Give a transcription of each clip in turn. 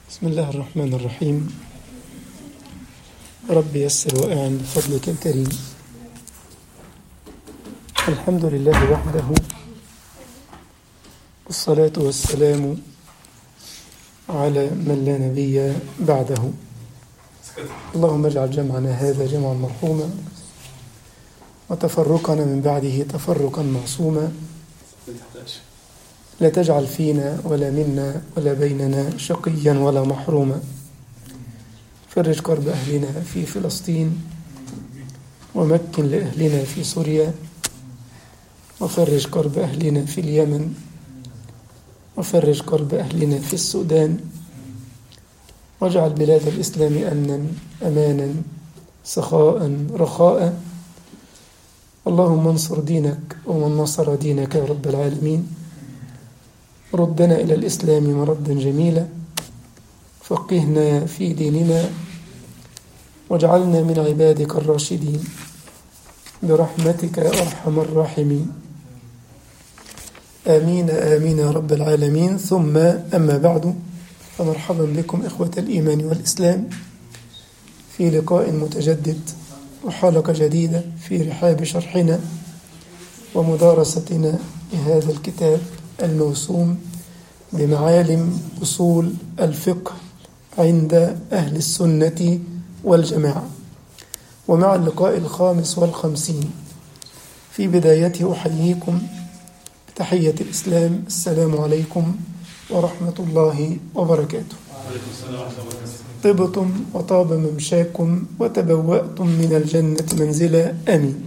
بسم الله الرحمن الرحيم. رب يسر وأعن بفضلك الكريم. الحمد لله وحده، والصلاة والسلام على من لا نبي بعده. اللهم اجعل جمعنا هذا جمعا مرحوما، وتفرقنا من بعده تفرقا معصوما. لا تجعل فينا ولا منا ولا بيننا شقيا ولا محروما. فرج كرب أهلنا في فلسطين، ومكن لأهلنا في سوريا، وفرج كرب أهلنا في اليمن، وفرج كرب أهلنا في السودان، واجعل بلاد الإسلام أمنا أمانا سخاء رخاء. اللهم انصر دينك ومن نصر دينك يا رب العالمين. ردنا إلى الإسلام مردا جميلا، فقهنا في ديننا، واجعلنا من عبادك الراشدين برحمتك يا أرحم الراحمين. آمين آمين يا رب العالمين. ثم أما بعد، فمرحبا بكم إخوة الإيمان والإسلام في لقاء متجدد وحلقة جديدة في رحاب شرحنا ومدارستنا لهذا الكتاب الموسوم بمعالم أصول الفقه عند أهل السنة والجماعة. ومع اللقاء 55 في بدايته أحييكم بتحية الإسلام. السلام عليكم ورحمة الله وبركاته. طبتم وطاب ممشاكم وتبوأتم من الجنة منزلا، آمين.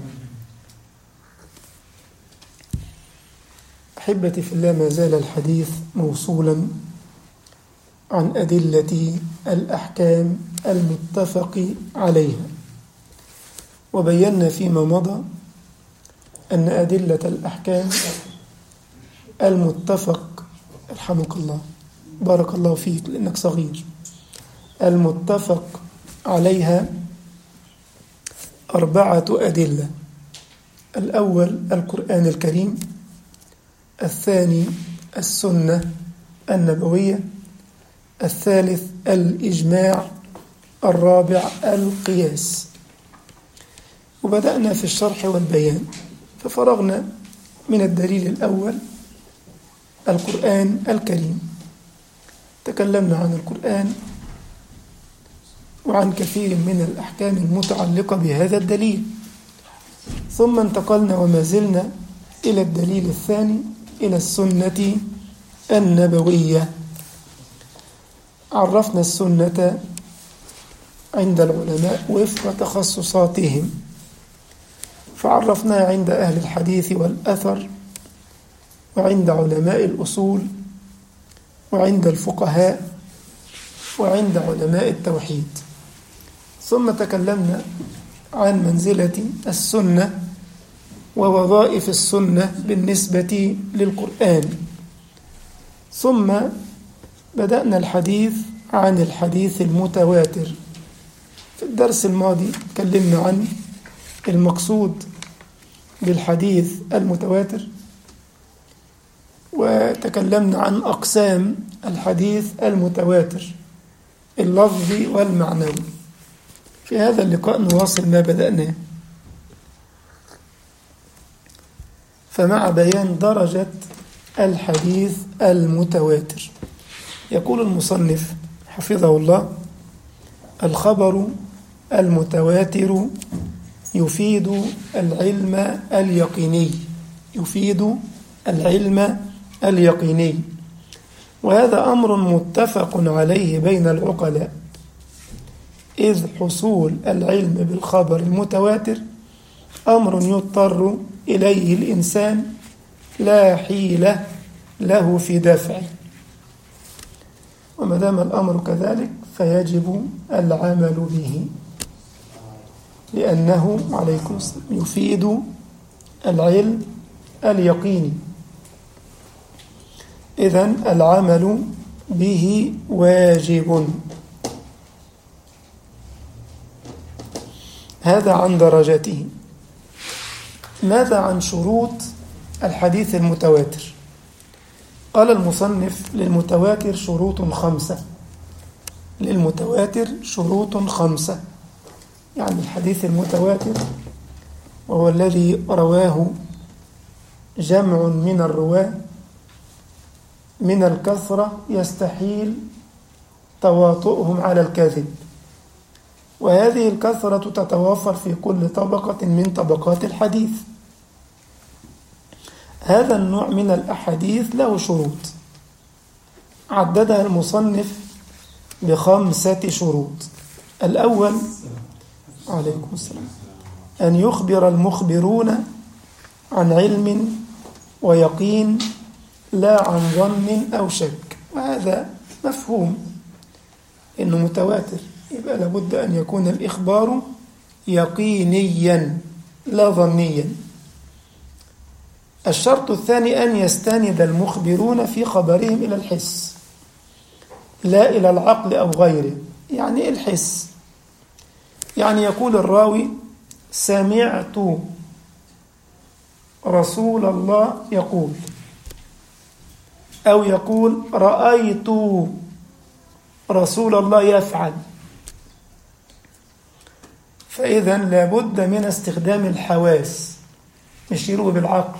أحبتي في الله، ما زال الحديث موصولا عن أدلة الأحكام المتفق عليها، وبينا فيما مضى أن أدلة الأحكام المتفق، رحمك الله، بارك الله فيك لأنك صغير، المتفق عليها 4 أدلة. الأول القرآن الكريم، الثاني السنة النبوية، الثالث الإجماع، الرابع القياس. وبدأنا في الشرح والبيان، ففرغنا من الدليل الأول القرآن الكريم. تكلمنا عن القرآن وعن كثير من الأحكام المتعلقة بهذا الدليل، ثم انتقلنا وما زلنا إلى الدليل الثاني، إلى السنة النبوية. عرفنا السنة عند العلماء وفق تخصصاتهم، فعرفناها عند أهل الحديث والأثر، وعند علماء الأصول، وعند الفقهاء، وعند علماء التوحيد. ثم تكلمنا عن منزلة السنة ووظائف السنة بالنسبة للقرآن. ثم بدأنا الحديث عن الحديث المتواتر. في الدرس الماضي تكلمنا عن المقصود بالحديث المتواتر، وتكلمنا عن أقسام الحديث المتواتر اللفظي والمعنوي. في هذا اللقاء نواصل ما بدأناه، فمع بيان درجة الحديث المتواتر. يقول المصنف حفظه الله: الخبر المتواتر يفيد العلم اليقيني، يفيد العلم اليقيني، وهذا أمر متفق عليه بين العقلاء، إذ حصول العلم بالخبر المتواتر أمر يضطر إليه الإنسان لا حيلة له في دفعه، وما دام الأمر كذلك فيجب العمل به، لأنه عليكم يفيد العلم اليقيني. إذن العمل به واجب. هذا عن درجته. ماذا عن شروط الحديث المتواتر؟ قال المصنف: للمتواتر شروط 5 للمتواتر شروط 5. يعني الحديث المتواتر وهو الذي رواه جمع من الرواة من الكثرة يستحيل تواطؤهم على الكذب، وهذه الكثرة تتوافر في كل طبقة من طبقات الحديث. هذا النوع من الأحاديث له شروط عددها المصنف ب5 شروط. الأول عليكم السلام أن يخبر المخبرون عن علم ويقين لا عن ظن أو شك، وهذا مفهوم إنه متواتر، يبقى لابد أن يكون الإخبار يقينيا لا ظنيا. الشرط الثاني أن يستند المخبرون في خبرهم إلى الحس لا إلى العقل أو غيره. يعني الحس، يعني يقول الراوي سمعت رسول الله يقول، أو يقول رأيت رسول الله يفعل. فإذا لابد من استخدام الحواس، مش يروي بالعقل.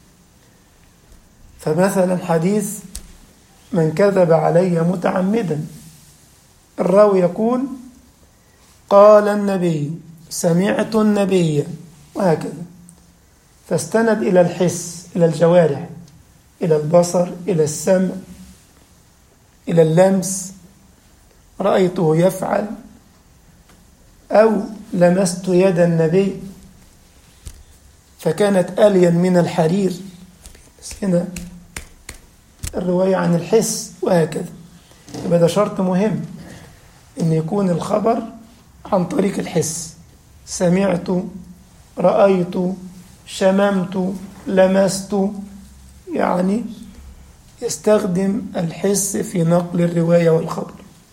فمثلا حديث من كذب علي متعمدا، الراوي يقول قال النبي، سمعت النبي، وهكذا. فاستند إلى الحس، إلى الجوارح، إلى البصر، إلى السمع، إلى اللمس، رأيته يفعل، أو لمست يد النبي فكانت ألين من الحرير، بس هنا الرواية عن الحس، وهكذا. يبقى ده شرط مهم إن يكون الخبر عن طريق الحس، سمعت، رأيت، شممت، لمست، يعني يستخدم الحس في نقل الرواية والخبر.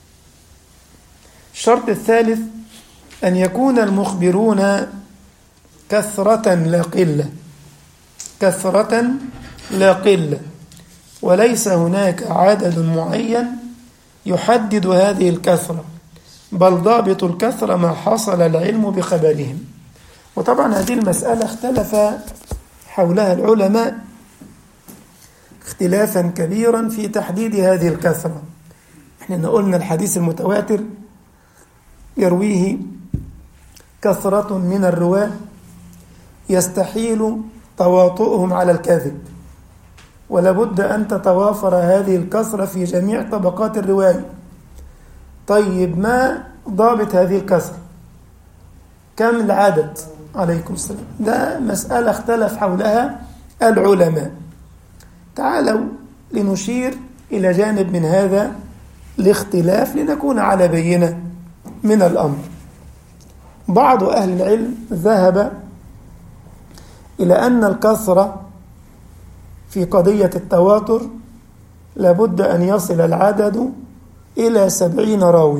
الشرط الثالث أن يكون المخبرون كثرة لا قلة، كثرة لا قلة، وليس هناك عدد معين يحدد هذه الكثرة، بل ضابط الكثرة ما حصل العلم بخبرهم. وطبعا هذه المسألة اختلف حولها العلماء اختلافا كبيرا في تحديد هذه الكثرة. احنا قلنا الحديث المتواتر يرويه كثرة من الرواة يستحيل تواطؤهم على الكذب، ولابد أن تتوافر هذه الكثرة في جميع طبقات الرواية. طيب ما ضابط هذه الكثرة؟ كم العدد؟ عليكم السلام. ده مسألة اختلف حولها العلماء. تعالوا لنشير إلى جانب من هذا الاختلاف لنكون على بينة من الأمر. بعض أهل العلم ذهب إلى أن الكثرة في قضية التواتر لابد أن يصل العدد إلى 70 راوي،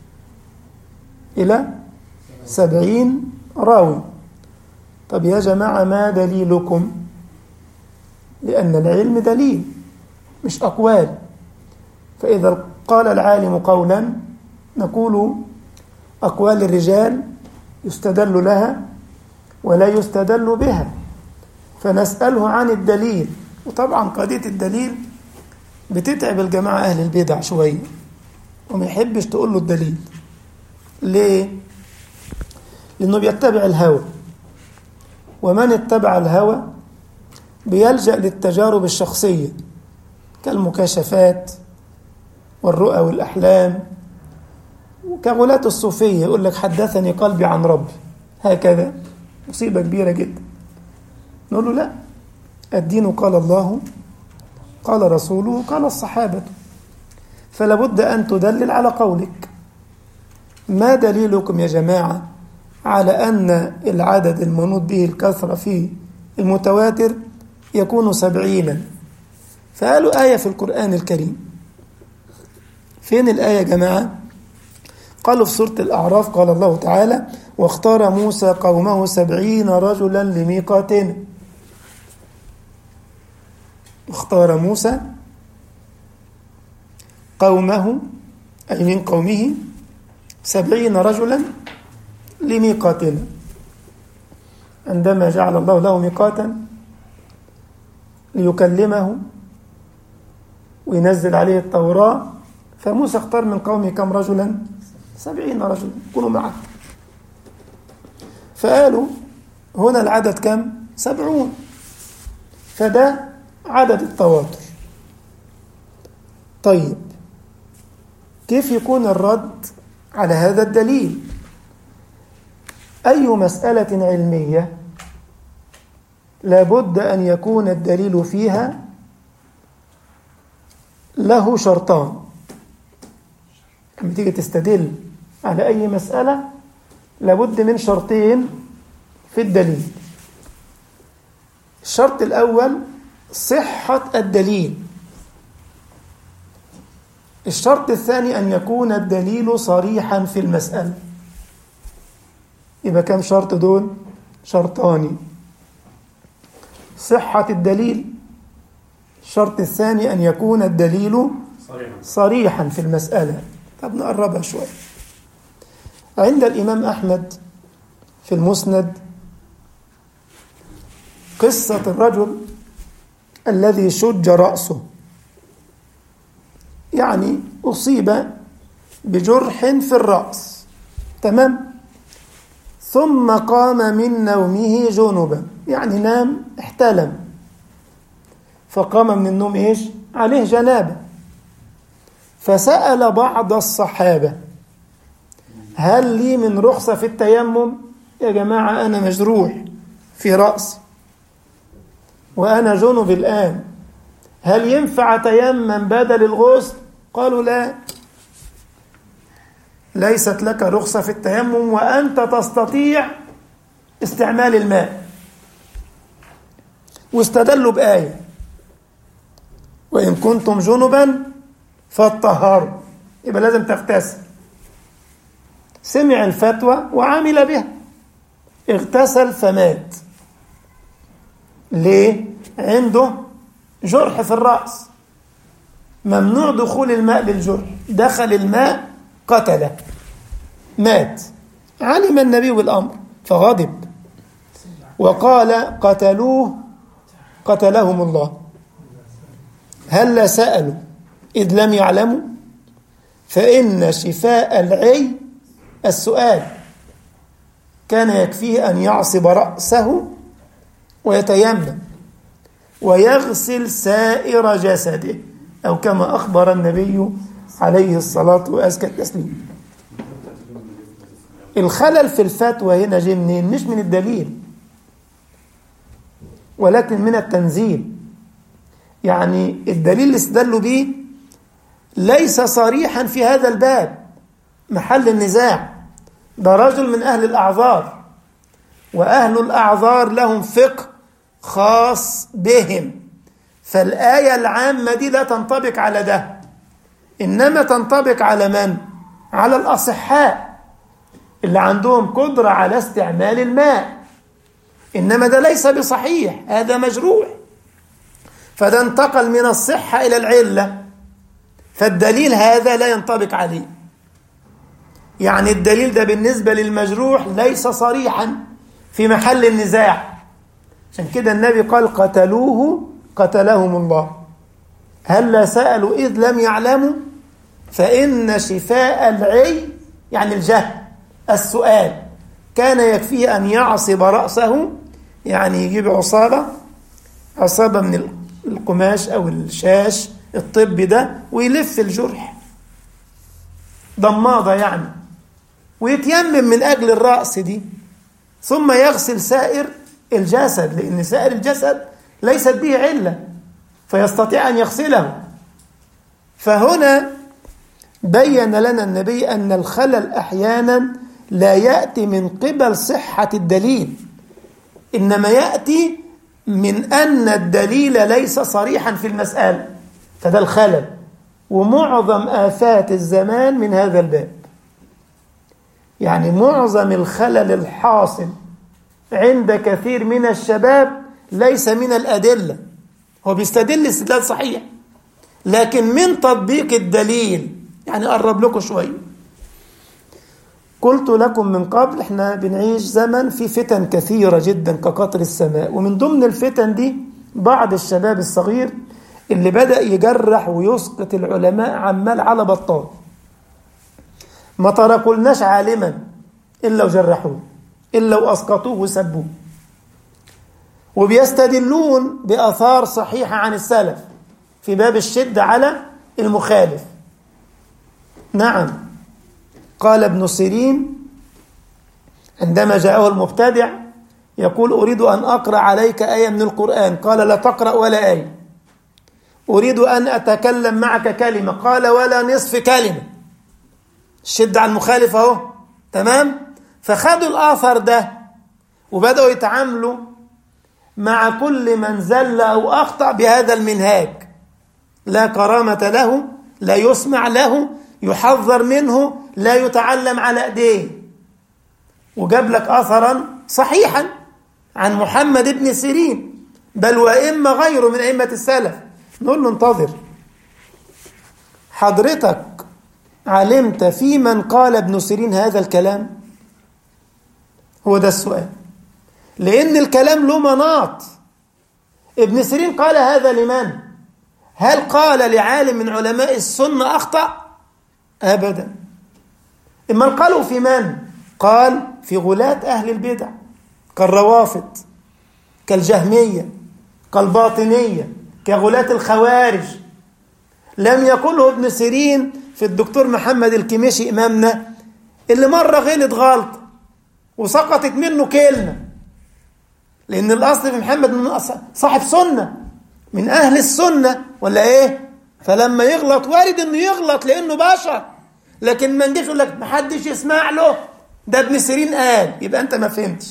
إلى 70 راوي. طب يا جماعة ما دليلكم؟ لأن العلم دليل مش أقوال. فإذا قال العالم قولا نقول أقوال الرجال يستدل لها ولا يستدل بها، فنسأله عن الدليل. وطبعا قضية الدليل بتتعب الجماعة أهل البدع شوية، وما يحبش تقول له الدليل. ليه؟ لأنه بيتبع الهوى، ومن اتبع الهوى بيلجأ للتجارب الشخصية كالمكاشفات والرؤى والأحلام، وكغلاة الصوفية يقول لك حدثني قلبي عن ربي، هكذا. مصيبة كبيرة جدا. نقول له لا، الدين قال الله قال رسوله قال الصحابة، فلا بد أن تدلل على قولك. ما دليلكم يا جماعة على أن العدد المنوط به الكثرة في المتواتر يكون 70؟ فقالوا آية في القرآن الكريم. فين الآية يا جماعة؟ قالوا في سورة الأعراف قال الله تعالى واختار موسى قومه 70 رجلا لميقاتنا. اختار موسى قومه أي من قومه 70 رجلا لميقاتنا، عندما جعل الله له ميقاتا ليكلمه وينزل عليه التوراة، فموسى اختار من قومه كم رجلا؟ 70 رجلا كونوا معه. فقالوا هنا العدد كم؟ 70. فده عدد التواتر. طيب كيف يكون الرد على هذا الدليل؟ أي مسألة علمية لابد أن يكون الدليل فيها له شرطان. لما تيجي تستدل على أي مسألة لابد من شرطين في الدليل. الشرط الأول صحة الدليل. الشرط الثاني أن يكون الدليل صريحا في المسألة. يبقى كم شرط دول؟ شرطان: صحة الدليل، الشرط الثاني أن يكون الدليل صريحا في المسألة. طب نقربها شوية. عند الإمام أحمد في المسند قصة الرجل الذي شج رأسه، يعني أصيب بجرح في الرأس، تمام؟ ثم قام من نومه جنبا، يعني نام احتلم، فقام من النوم إيش؟ عليه جنابة. فسأل بعض الصحابة: هل لي من رخصة في التيمم؟ يا جماعة أنا مجروح في رأسي وأنا جنب الآن، هل ينفع تيمم بدل الغسل؟ قالوا لا، ليست لك رخصة في التيمم وأنت تستطيع استعمال الماء. واستدلوا بآية: وإن كنتم جنبا فاطهروا، يبقى لازم تغتسل. سمع الفتوى وعمل بها، اغتسل فمات. ليه؟ عنده جرح في الرأس، ممنوع دخول الماء للجرح، دخل الماء قتله، مات. علم النبي بالأمر فغضب وقال: قتلوه قتلهم الله. هل سألوا إذ لم يعلموا؟ فإن شفاء العي السؤال. كان يكفيه أن يعصب رأسه ويتيمم ويغسل سائر جسده، أو كما أخبر النبي عليه الصلاة وأزكى التسليم. الخلل في الفتوى هنا جه منين؟ مش من الدليل ولكن من التنزيل. يعني الدليل اللي استدلوا به ليس صريحا في هذا الباب، محل النزاع. ده رجل من أهل الأعذار، وأهل الأعذار لهم فقه خاص بهم، فالآية العامة دي لا تنطبق على ده، إنما تنطبق على من؟ على الأصحاء اللي عندهم قدرة على استعمال الماء. إنما ده ليس بصحيح، هذا مجروح، فده انتقل من الصحة إلى العلة، فالدليل هذا لا ينطبق عليه. يعني الدليل ده بالنسبة للمجروح ليس صريحا في محل النزاع. عشان كده النبي قال: قتلوه قتلهم الله. هل سألوا إذ لم يعلموا؟ فإن شفاء العي يعني الجهل السؤال. كان يكفيه أن يعصب رأسه، يعني يجيب عصابة من القماش أو الشاش الطبي ده ويلف الجرح، ضماضة يعني، ويتيمم من أجل الرأس دي، ثم يغسل سائر الجسد، لأن سائر الجسد ليست به علة فيستطيع أن يغسله. فهنا بين لنا النبي أن الخلل أحيانا لا يأتي من قبل صحة الدليل، إنما يأتي من أن الدليل ليس صريحا في المسألة، فده الخلل. ومعظم آفات الزمان من هذا الباب، يعني معظم الخلل الحاصل عند كثير من الشباب ليس من الأدلة، هو بيستدل استدلال صحيح، لكن من تطبيق الدليل يعني قرب لكم شوية. قلت لكم من قبل احنا بنعيش زمن في فتن كثيرة جدا كقطر السماء، ومن ضمن الفتن دي بعض الشباب الصغير اللي بدأ يجرح ويسقط العلماء عمال على بطال، ما تركولناش عالما إلا وجرحوه، إلا وأسقطوه وسبوه، وبيستدلون بآثار صحيحة عن السلف في باب الشدة على المخالف. نعم، قال ابن سيرين عندما جاءه المبتدع يقول أريد أن أقرأ عليك آية من القرآن، قال لا تقرأ ولا آية. أريد أن أتكلم معك كلمة، قال ولا نصف كلمة. الشدة على المخالف أهو، تمام. فخدوا الآثر ده وبدأوا يتعاملوا مع كل من زل أو أخطأ بهذا المنهاج، لا كرامة له، لا يسمع له، يحذر منه، لا يتعلم على ايديه. وجاب لك اثرا صحيحا عن محمد بن سيرين، بل وائمه غيره من ائمه السلف. نقول له انتظر، حضرتك علمت في من قال ابن سيرين هذا الكلام؟ هو ده السؤال، لان الكلام له مناط. ابن سيرين قال هذا لمن؟ هل قال لعالم من علماء السنه اخطأ؟ أبدا. إما قالوا في من؟ قال في غلاة أهل البدع كالروافض، كالجهمية، كالباطنية، كغلاة الخوارج. لم يقله ابن سيرين في الدكتور محمد الكميشي إمامنا اللي مرة غلط غلط وسقطت منه كلمة، لأن الأصل في محمد من صاحب سنة من أهل السنة ولا إيه؟ فلما يغلط وارد إنه يغلط لأنه بشر، لكن ما نجيش يقول لك محدش يسمع له، ده ابن سيرين قال، يبقى أنت ما فهمتش.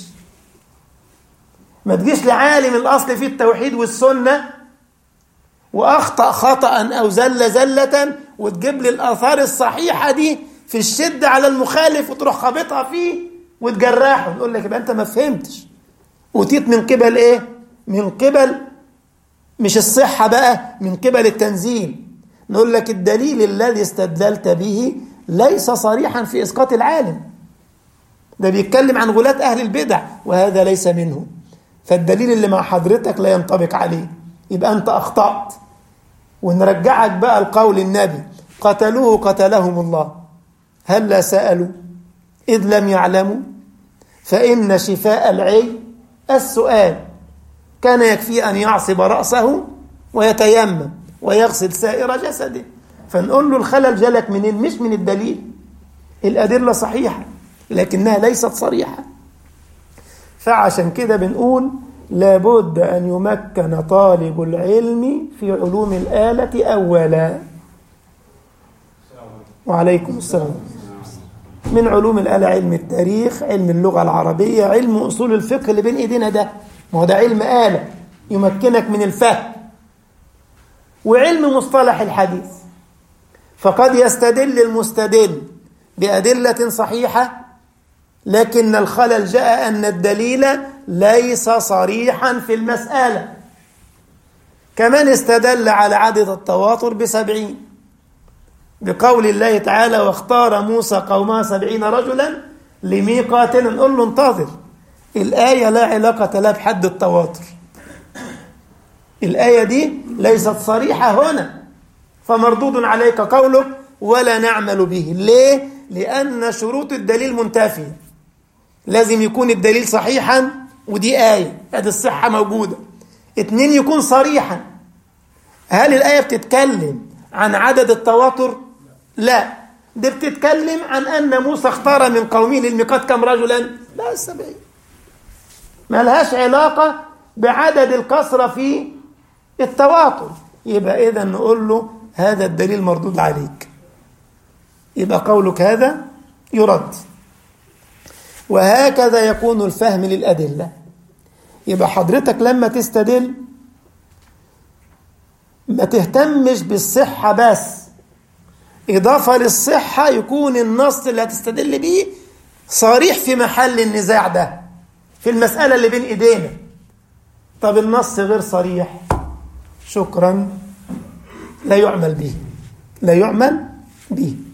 ما تجيش لعالم الأصل في التوحيد والسنة وأخطأ خطأ أو زل زلة وتجيب لي الآثار الصحيحة دي في الشدة على المخالف وتروح خابطها فيه وتجرحه، يقول لك يبقى أنت ما فهمتش. أوتيت من قبل إيه؟ من قبل مش الصحة بقى، من قبل التنزيل. نقول لك الدليل الذي استدللت به ليس صريحا في إسقاط العالم، ده بيتكلم عن غلاة أهل البدع وهذا ليس منه، فالدليل اللي مع حضرتك لا ينطبق عليه، يبقى أنت أخطأت. ونرجعك بقى القول النبي قتلوه قتلهم الله، هل لا سألوا إذ لم يعلموا؟ فإن شفاء العي السؤال، كان يكفي أن يعصب رأسه ويتيمم ويغسل سائر جسده. فنقول له الخلل جالك منين؟ مش من الدليل، الأدلة صحيحة لكنها ليست صريحة. فعشان كده بنقول لابد أن يمكن طالب العلم في علوم الآلة أولا. وعليكم السلام. من علوم الآلة علم التاريخ، علم اللغة العربية، علم أصول الفقه اللي بين إيدينا ده، ما هو ده علم آلة يمكنك من الفهم. وعلم مصطلح الحديث، فقد يستدل المستدل بأدلة صحيحة لكن الخلل جاء أن الدليل ليس صريحا في المسألة. كمان استدل على عدد التواتر ب70 بقول الله تعالى واختار موسى قومه 70 رجلا لميقاتنا. نقول له انتظر، الآية لا علاقة لها بحد التواتر، الآية دي ليست صريحة هنا، فمردود عليك قولك ولا نعمل به. ليه؟ لأن شروط الدليل منتفية، لازم يكون الدليل صحيحا، ودي آية هذه الصحة موجودة. 2 يكون صريحا. هل الآية بتتكلم عن عدد التواتر؟ لا، دي بتتكلم عن أن موسى اختار من قومه للميقات كم رجلا؟ لا 70. ما لهاش علاقة بعدد الكسرة في التواتر. يبقى إذا نقول له هذا الدليل مردود عليك، يبقى قولك هذا يرد. وهكذا يكون الفهم للأدلة. يبقى حضرتك لما تستدل ما تهتمش بالصحة بس، إضافة للصحة يكون النص اللي هتستدل به صريح في محل النزاع ده في المسألة اللي بين إيدينا. طب النص غير صريح، شكرا، لا يعمل به، لا يعمل به.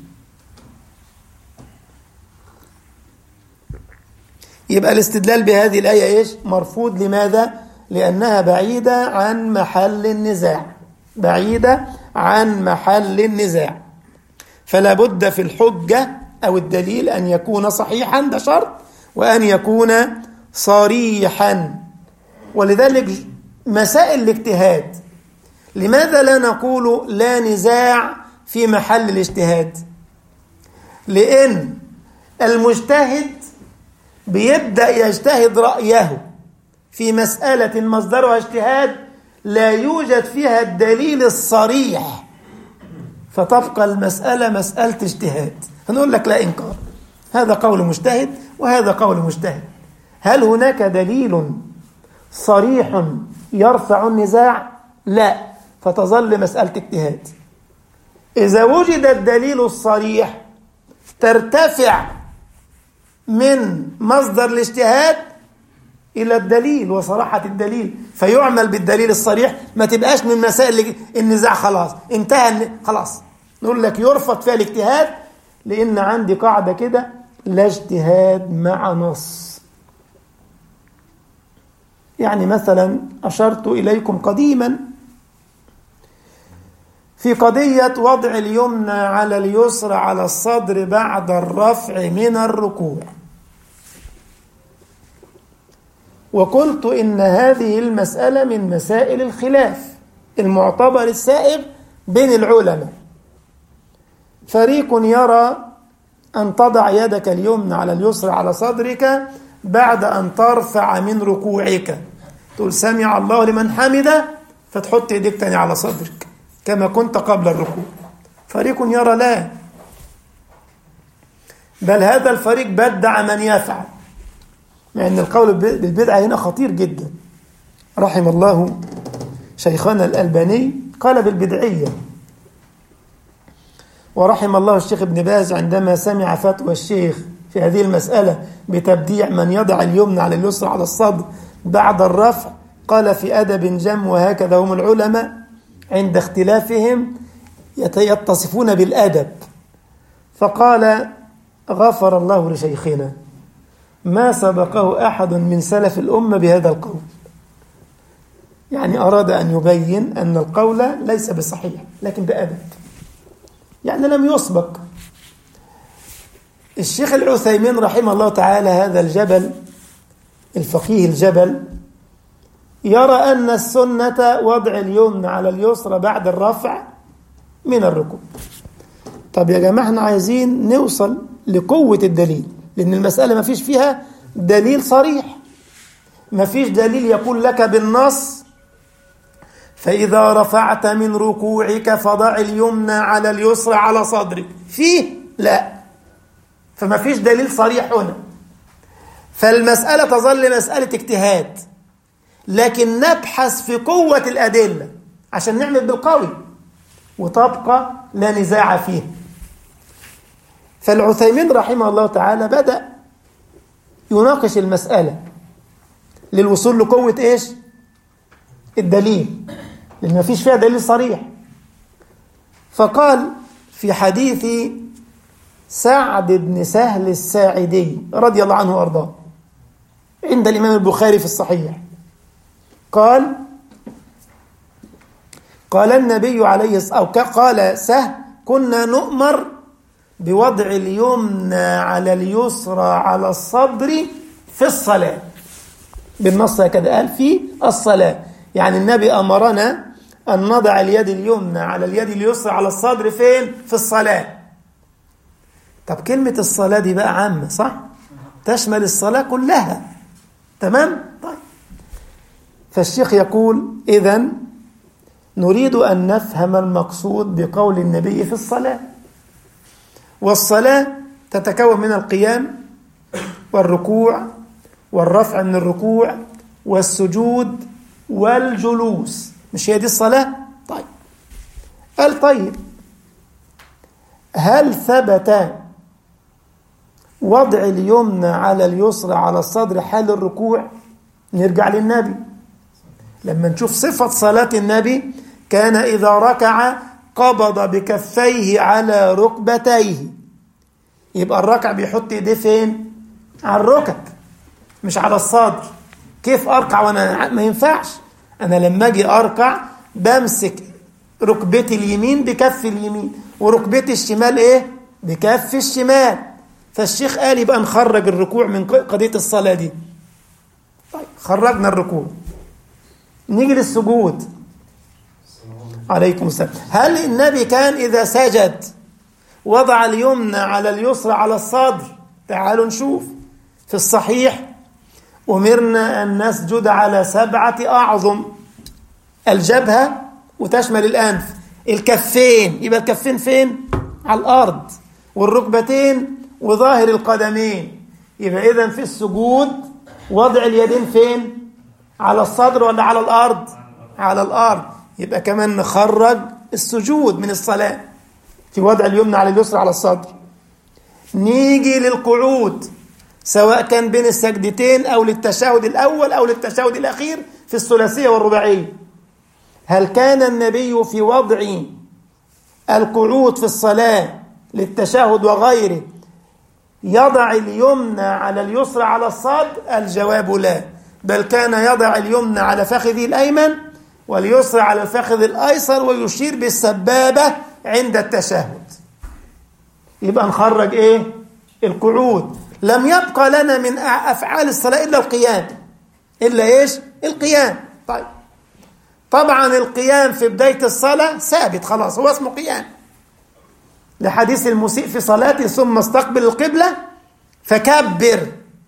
يبقى الاستدلال بهذه الآية إيش؟ مرفوض. لماذا؟ لأنها بعيدة عن محل النزاع، بعيدة عن محل النزاع. فلا بد في الحجة أو الدليل أن يكون صحيحا، ده شرط، وأن يكون صريحا. ولذلك مسائل الاجتهاد لماذا لا نقول لا نزاع في محل الاجتهاد؟ لأن المجتهد بيبدأ يجتهد رأيه في مسألة مصدرها اجتهاد لا يوجد فيها الدليل الصريح، فتبقى المسألة مسألة اجتهاد. هنقول لك لا إنكار، هذا قول مجتهد وهذا قول مجتهد. هل هناك دليل صريح يرفع النزاع؟ لا، فتظل مسألة اجتهاد. إذا وجد الدليل الصريح ترتفع من مصدر الاجتهاد إلى الدليل وصراحة الدليل، فيعمل بالدليل الصريح، ما تبقاش من مسائل النزاع خلاص انتهى خلاص. نقول لك يرفض فيها الاجتهاد لأن عندي قاعدة كده: لا اجتهاد مع نص. يعني مثلا أشرت إليكم قديما في قضية وضع اليمنى على اليسرى على الصدر بعد الرفع من الركوع، وقلت إن هذه المسألة من مسائل الخلاف المعتبر السائغ بين العلماء. فريق يرى أن تضع يدك اليمنى على اليسرى على صدرك بعد أن ترفع من ركوعك، تقول سمع الله لمن حمده، فتحط يدك تاني على صدرك كما كنت قبل الركوع. فريق يرى لا، بل هذا الفريق بدع من يفعل، مع أن القول بالبدعة هنا خطير جدا. رحم الله شيخنا الألباني قال بالبدعية، ورحم الله الشيخ ابن باز عندما سمع فتوى الشيخ في هذه المسألة بتبديع من يضع اليمنى على اليسرى على الصدر بعد الرفع، قال في أدب جم: وهكذا هم العلماء عند اختلافهم يتصفون بالأدب. فقال: غفر الله لشيخنا، ما سبقه أحد من سلف الأمة بهذا القول. يعني أراد أن يبين أن القول ليس بصحيح لكن بأدب، يعني لم يسبق. الشيخ العثيمين رحمه الله تعالى هذا الجبل الفقيه الجبل يرى أن السنة وضع اليمنى على اليسرى بعد الرفع من الركوع. طب يا جماعة احنا عايزين نوصل لقوة الدليل، لأن المسألة ما فيش فيها دليل صريح، ما فيش دليل يقول لك بالنص فإذا رفعت من ركوعك فضع اليمنى على اليسرى على صدرك، فيه لا، فما فيش دليل صريح هنا. فالمسألة تظل مسألة اجتهاد، لكن نبحث في قوة الأدلة عشان نعمل بالقوي وتبقى لا نزاع فيه. فالعثيمين رحمه الله تعالى بدأ يناقش المسألة للوصول لقوة إيش؟ الدليل، لأن ما فيش فيها دليل صريح. فقال في حديث سعد بن سهل الساعدي رضي الله عنه وأرضاه عند الإمام البخاري في الصحيح، قال النبي عليه الصلاة والسلام، قال سهل: كنا نؤمر بوضع اليمنى على اليسرى على الصدر في الصلاة. بالنص هكذا قال في الصلاة، يعني النبي أمرنا أن نضع اليد اليمنى على اليد اليسرى على الصدر فين؟ في الصلاة. طب كلمة الصلاة دي بقى عامة صح؟ تشمل الصلاة كلها، تمام؟ طيب، فالشيخ يقول إذن نريد أن نفهم المقصود بقول النبي في الصلاة. والصلاة تتكون من القيام والركوع والرفع من الركوع والسجود والجلوس، مش هي دي الصلاة؟ طيب، قال طيب هل ثبت وضع اليمنى على اليسرى على الصدر حال الركوع؟ نرجع للنبي، لما نشوف صفة صلاة النبي كان إذا ركع قبض بكفيه على ركبتيه، يبقى الركع بيحط ايديه فين؟ على الركب. مش على الصدر. كيف أركع وأنا ما ينفعش؟ أنا لما أجي أركع بمسك ركبتي اليمين بكف اليمين وركبتي الشمال إيه؟ بكف الشمال. فالشيخ قال يبقى نخرج الركوع من قضية الصلاة دي. طيب خرجنا الركوع، نيجي للسجود. عليكم السلام. هل النبي كان إذا سجد وضع اليمنى على اليسرى على الصدر؟ تعالوا نشوف. في الصحيح أمرنا أن نسجد على 7 أعظم: الجبهة وتشمل الأنف، الكفين، يبقى الكفين فين؟ على الأرض، والركبتين وظاهر القدمين. يبقى إذن في السجود وضع اليدين فين؟ على الصدر ولا على الأرض؟ على الأرض. يبقى كمان نخرج السجود من الصلاة في وضع اليمنى على اليسرى على الصدر. نيجي للقعود، سواء كان بين السجدتين أو للتشهد الأول أو للتشهد الأخير في الثلاثية والرباعية. هل كان النبي في وضع القعود في الصلاة للتشهد وغيره يضع اليمنى على اليسرى على الصدر؟ الجواب لا، بل كان يضع اليمنى على فخذه الأيمن واليسرى على الفخذ الأيسر ويشير بالسبابة عند التشهد. يبقى نخرج إيه؟ القعود. لم يبقى لنا من أفعال الصلاة إلا القيام. إلا إيش؟ القيام. طيب طبعا القيام في بداية الصلاة ثابت خلاص، هو اسمه قيام، لحديث المسيء في صلاته: ثم استقبل القبلة فكبر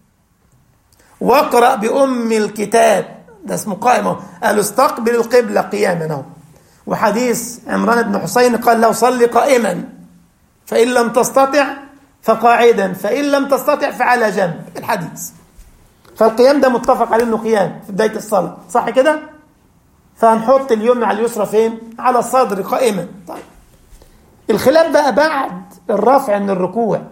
واقرأ بأم الكتاب. ده اسمه قائم، قال استقبل القبلة قياما. وحديث عمران بن حسين قال له: صل قائما، فإن لم تستطع فقاعدا، فإن لم تستطع فعلى جنب. الحديث. فالقيام ده متفق عليه انه قيام في بداية الصلاة، صح كده؟ فهنحط اليمنى على اليسرى فين؟ على الصدر قائما. طيب الخلاف بقى بعد الرفع من الركوع،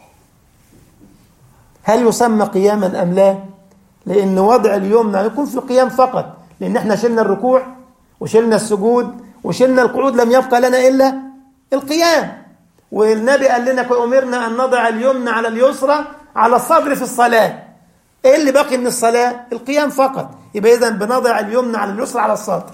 هل يسمى قياما أم لا؟ لأن وضع اليمنى يكون في القيام فقط، لأن احنا شلنا الركوع وشلنا السجود وشلنا القعود، لم يبقى لنا إلا القيام. والنبي قال لنا: أمرنا أن نضع اليمنى على اليسرى على الصدر في الصلاة. إيه اللي باقي من الصلاة؟ القيام فقط. يبقى إذن بنضع اليمنى على اليسرى على الصدر.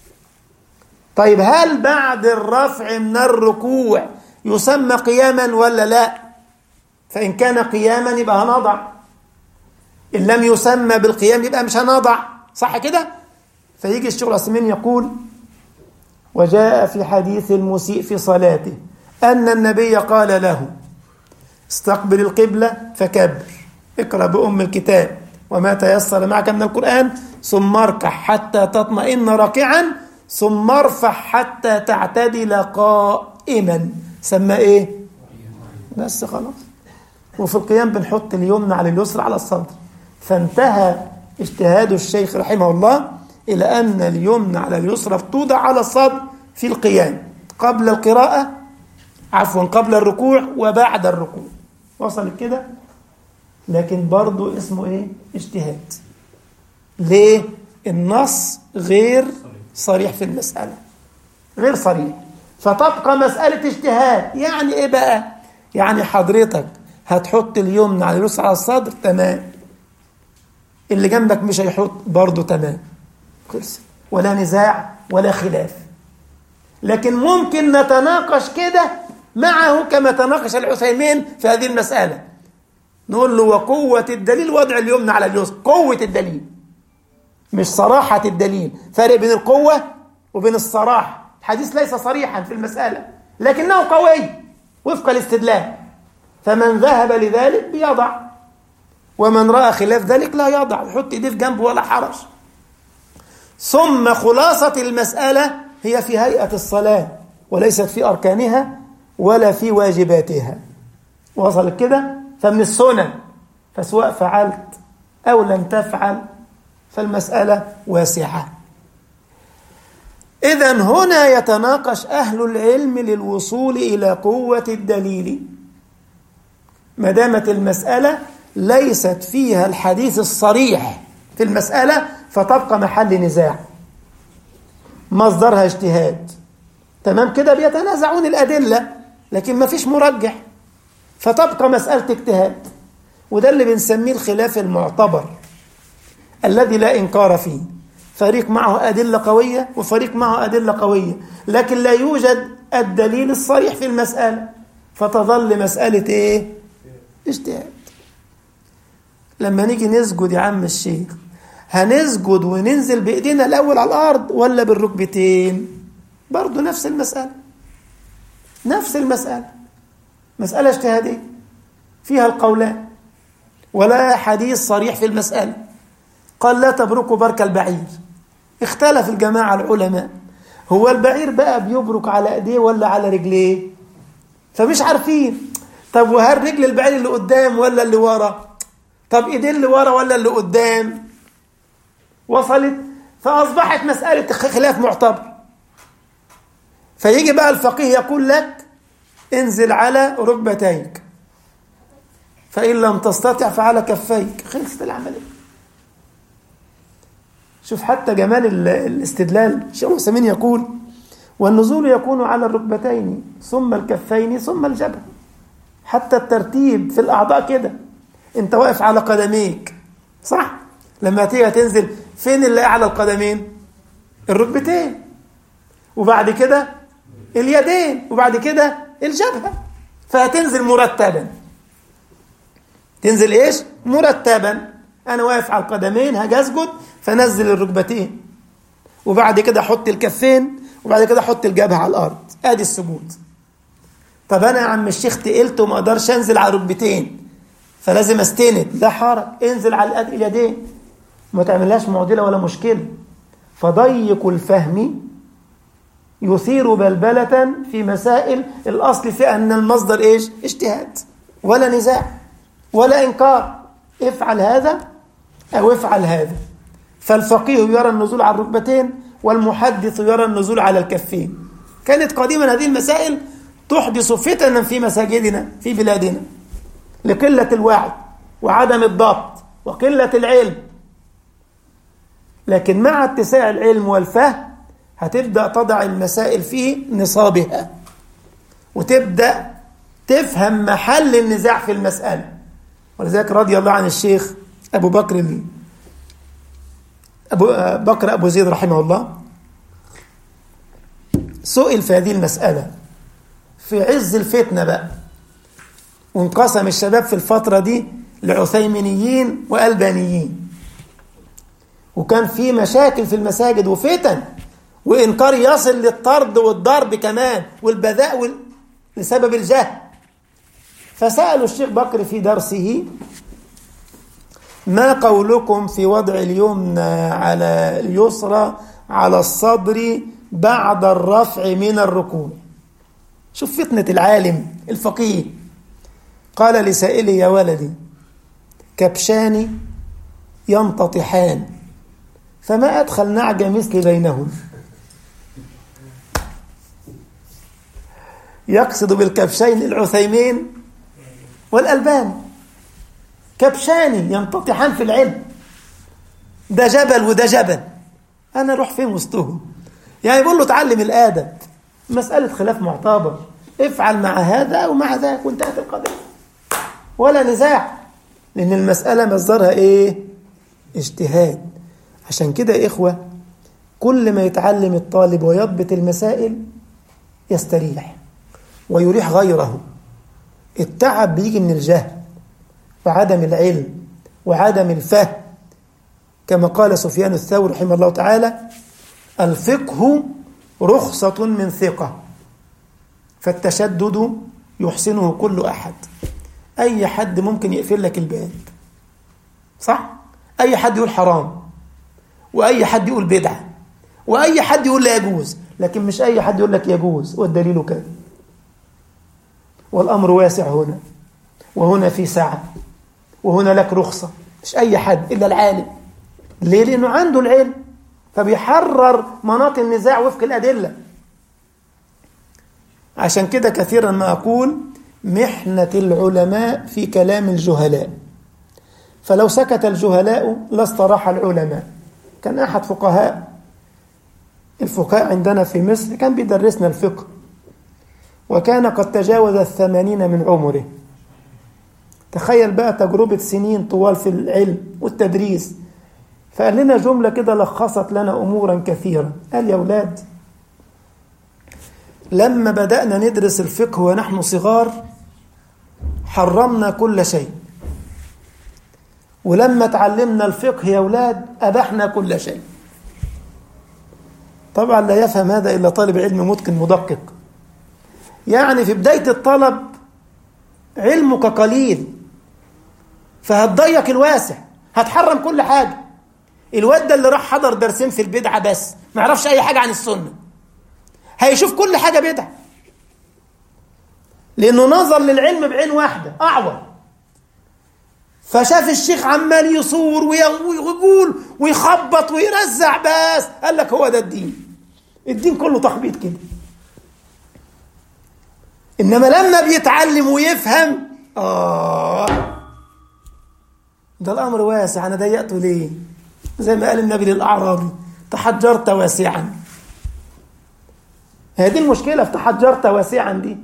طيب هل بعد الرفع من الركوع يسمى قياما ولا لا؟ فإن كان قياما يبقى هنضع، إن لم يسمى بالقيام يبقى مش هنضع، صح كده؟ فيجي الشيخ العثيمين يقول: وجاء في حديث المسيء في صلاته أن النبي قال له: استقبل القبلة فكبر، اقرأ بأم الكتاب وما تيسر معك من القرآن، ثم اركع حتى تطمئن راكعا، ثم ارفع حتى تعتدل قائما. سمى ايه؟ بس خلاص. وفي القيام بنحط اليمنى على اليسرى على الصدر. فانتهى اجتهاد الشيخ رحمه الله إلى أن اليمنى على اليسرى توضع على الصدر في القيام قبل القراءة، قبل الركوع وبعد الركوع. وصل كده؟ لكن برضو اسمه ايه؟ اجتهاد. ليه؟ النص غير صريح في المسألة، غير صريح، فتبقى مسألة اجتهاد. يعني ايه بقى؟ يعني حضرتك هتحط اليمنى على اليسرى على الصدر، تمام، اللي جنبك مش هيحط، برضو تمام، خلص، ولا نزاع ولا خلاف. لكن ممكن نتناقش كده معه كما تناقش العثيمين في هذه المسألة. نقول له: وقوة الدليل وضع اليمنى على اليسرى. قوة الدليل مش صراحة الدليل، فرق بين القوة وبين الصراحة. الحديث ليس صريحا في المسألة لكنه قوي وفق الاستدلال، فمن ذهب لذلك بيضع، ومن رأى خلاف ذلك لا يضع، يحط ايديه في جنبه ولا حرج. ثم خلاصة المسألة هي في هيئة الصلاة وليست في أركانها ولا في واجباتها. وصل كده؟ فمن السنن، فسواء فعلت أو لم تفعل فالمسألة واسعة. إذن هنا يتناقش أهل العلم للوصول إلى قوة الدليل. ما دامت المسألة ليست فيها الحديث الصريح في المسألة فتبقى محل نزاع، مصدرها اجتهاد، تمام كده؟ بيتنازعون الأدلة لكن ما فيش مرجح، فتبقى مسألة اجتهاد. وده اللي بنسميه الخلاف المعتبر. الذي لا إنكار فيه، فريق معه أدلة قوية وفريق معه أدلة قوية، لكن لا يوجد الدليل الصريح في المسألة، فتظل مسألة إيه؟ اجتهاد. لما نيجي نسجد يا عم الشيخ، هنسجد وننزل بإيدينا الأول على الأرض ولا بالركبتين؟ برضو نفس المسألة، نفس المسألة، مسألة اجتهادية فيها القولان، ولا حديث صريح في المسألة. قال لا تبركوا برك البعير. اختلف الجماعة العلماء، هو البعير بقى بيبرك على ايديه ولا على رجليه؟ فمش عارفين. طب وهل رجل البعير اللي قدام ولا اللي ورا؟ طب ايديه اللي ورا ولا اللي قدام؟ وصلت؟ فأصبحت مسألة خلاف معتبر. فيجي بقى الفقيه يقول لك انزل على ركبتيك، فإن لم تستطع فعلى كفيك. خلصت العملية. شوف حتى جمال الاستدلال. الشيخ عثيمين يقول والنزول يكون على الركبتين ثم الكفين ثم الجبهة. حتى الترتيب في الأعضاء كده، انت واقف على قدميك صح؟ لما تيجي تنزل فين اللي أعلى القدمين؟ الركبتين، وبعد كده اليدين، وبعد كده الجبهة. فهتنزل مرتبا. تنزل ايش؟ مرتبا. انا واقف على القدمين هاجي اسجد، فنزل الركبتين، وبعد كده احط الكفين، وبعد كده احط الجبهة على الارض. ادي السجود. طب انا يا عم الشيخ تقلت وما اقدرش انزل على الركبتين، فلازم استند. لا حرج، انزل على اليدين، ما تعملهاش معضلة ولا مشكلة. فضيق الفهم يثير بلبلة في مسائل الأصل في أن المصدر إيش؟ اجتهاد، ولا نزاع ولا إنكار. افعل هذا أو افعل هذا. فالفقيه يرى النزول على الركبتين، والمحدث يرى النزول على الكفين. كانت قديما هذه المسائل تحدث فتنا في مساجدنا في بلادنا لقلة الوعي وعدم الضبط وقلة العلم. لكن مع اتساع العلم والفهم هتبدأ تضع المسائل في نصابها، وتبدأ تفهم محل النزاع في المسألة. ولذلك رضي الله عن الشيخ أبو بكر أبو زيد رحمه الله، سئل في هذه المسألة في عز الفتنة بقى، وانقسم الشباب في الفترة دي لعثيمينيين وألبانيين، وكان في مشاكل في المساجد وفتن وإنكار يصل للطرد والضرب كمان والبذاء لسبب الجهل. فسألوا الشيخ بكر في درسه ما قولكم في وضع اليمنى على اليسرى على الصدر بعد الرفع من الركوع؟ شوف فتنة العالم الفقيه. قال لسائلي يا ولدي كبشان ينتطحان فما أدخل نعجة مثل بينهم. يقصد بالكبشين العثيمين والألباني. كبشان ينتطحان في العلم، ده جبل وده جبل، أنا أروح فين وسطهم؟ يعني بقول له تعلم الآدب، مسألة خلاف معتبر، افعل مع هذا أو مع ذاك وانتهت القضية، ولا نزاع، لأن المسألة مصدرها إيه؟ اجتهاد. عشان كده يا إخوة كل ما يتعلم الطالب ويضبط المسائل يستريح ويريح غيره. التعب بيجي من الجهل وعدم العلم وعدم الفهم، كما قال سفيان الثوري رحمه الله تعالى الفقه رخصة من ثقة فالتشدد يحسنه كل أحد. أي حد ممكن يقفل لك الباب، صح؟ أي حد يقول حرام، وأي حد يقول بدعة، وأي حد يقول لا يجوز، لكن مش أي حد يقول لك يجوز والدليل كذا. والأمر واسع هنا، وهنا في سعة، وهنا لك رخصة. مش أي حد إلا العالم. ليه؟ لأنه عنده العلم، فبيحرر مناط النزاع وفق الأدلة. عشان كده كثيرا ما أقول محنة العلماء في كلام الجهلاء، فلو سكت الجهلاء لاستراح العلماء. كان أحد الفقهاء عندنا في مصر كان بيدرسنا الفقه، وكان قد تجاوز 80 من عمره. تخيل بقى تجربة سنين طوال في العلم والتدريس، فقال لنا جملة كده لخصت لنا أمورا كثيرة. قال: يا أولاد، لما بدأنا ندرس الفقه ونحن صغار حرمنا كل شيء، ولما تعلمنا الفقه يا أولاد أبحنا كل شيء. طبعا لا يفهم هذا إلا طالب علم متقن مدقق. يعني في بداية الطلب علمك قليل، فهتضيق الواسع، هتحرم كل حاجة. الواد ده اللي راح حضر درسين في البدعة بس ما يعرفش أي حاجة عن السنة، هيشوف كل حاجة بدعة، لأنه نظر للعلم بعين واحدة أعور. فشاف الشيخ عمال يصور ويقول ويخبط ويرزع، بس قال لك هو ده الدين. الدين كله تخبيط كده. إنما لما بيتعلم ويفهم، ده الأمر واسع، أنا ضيقته ليه؟ زي ما قال النبي للأعرابي: تحجرت واسعا. هذه المشكلة في تحجرت واسعا دي.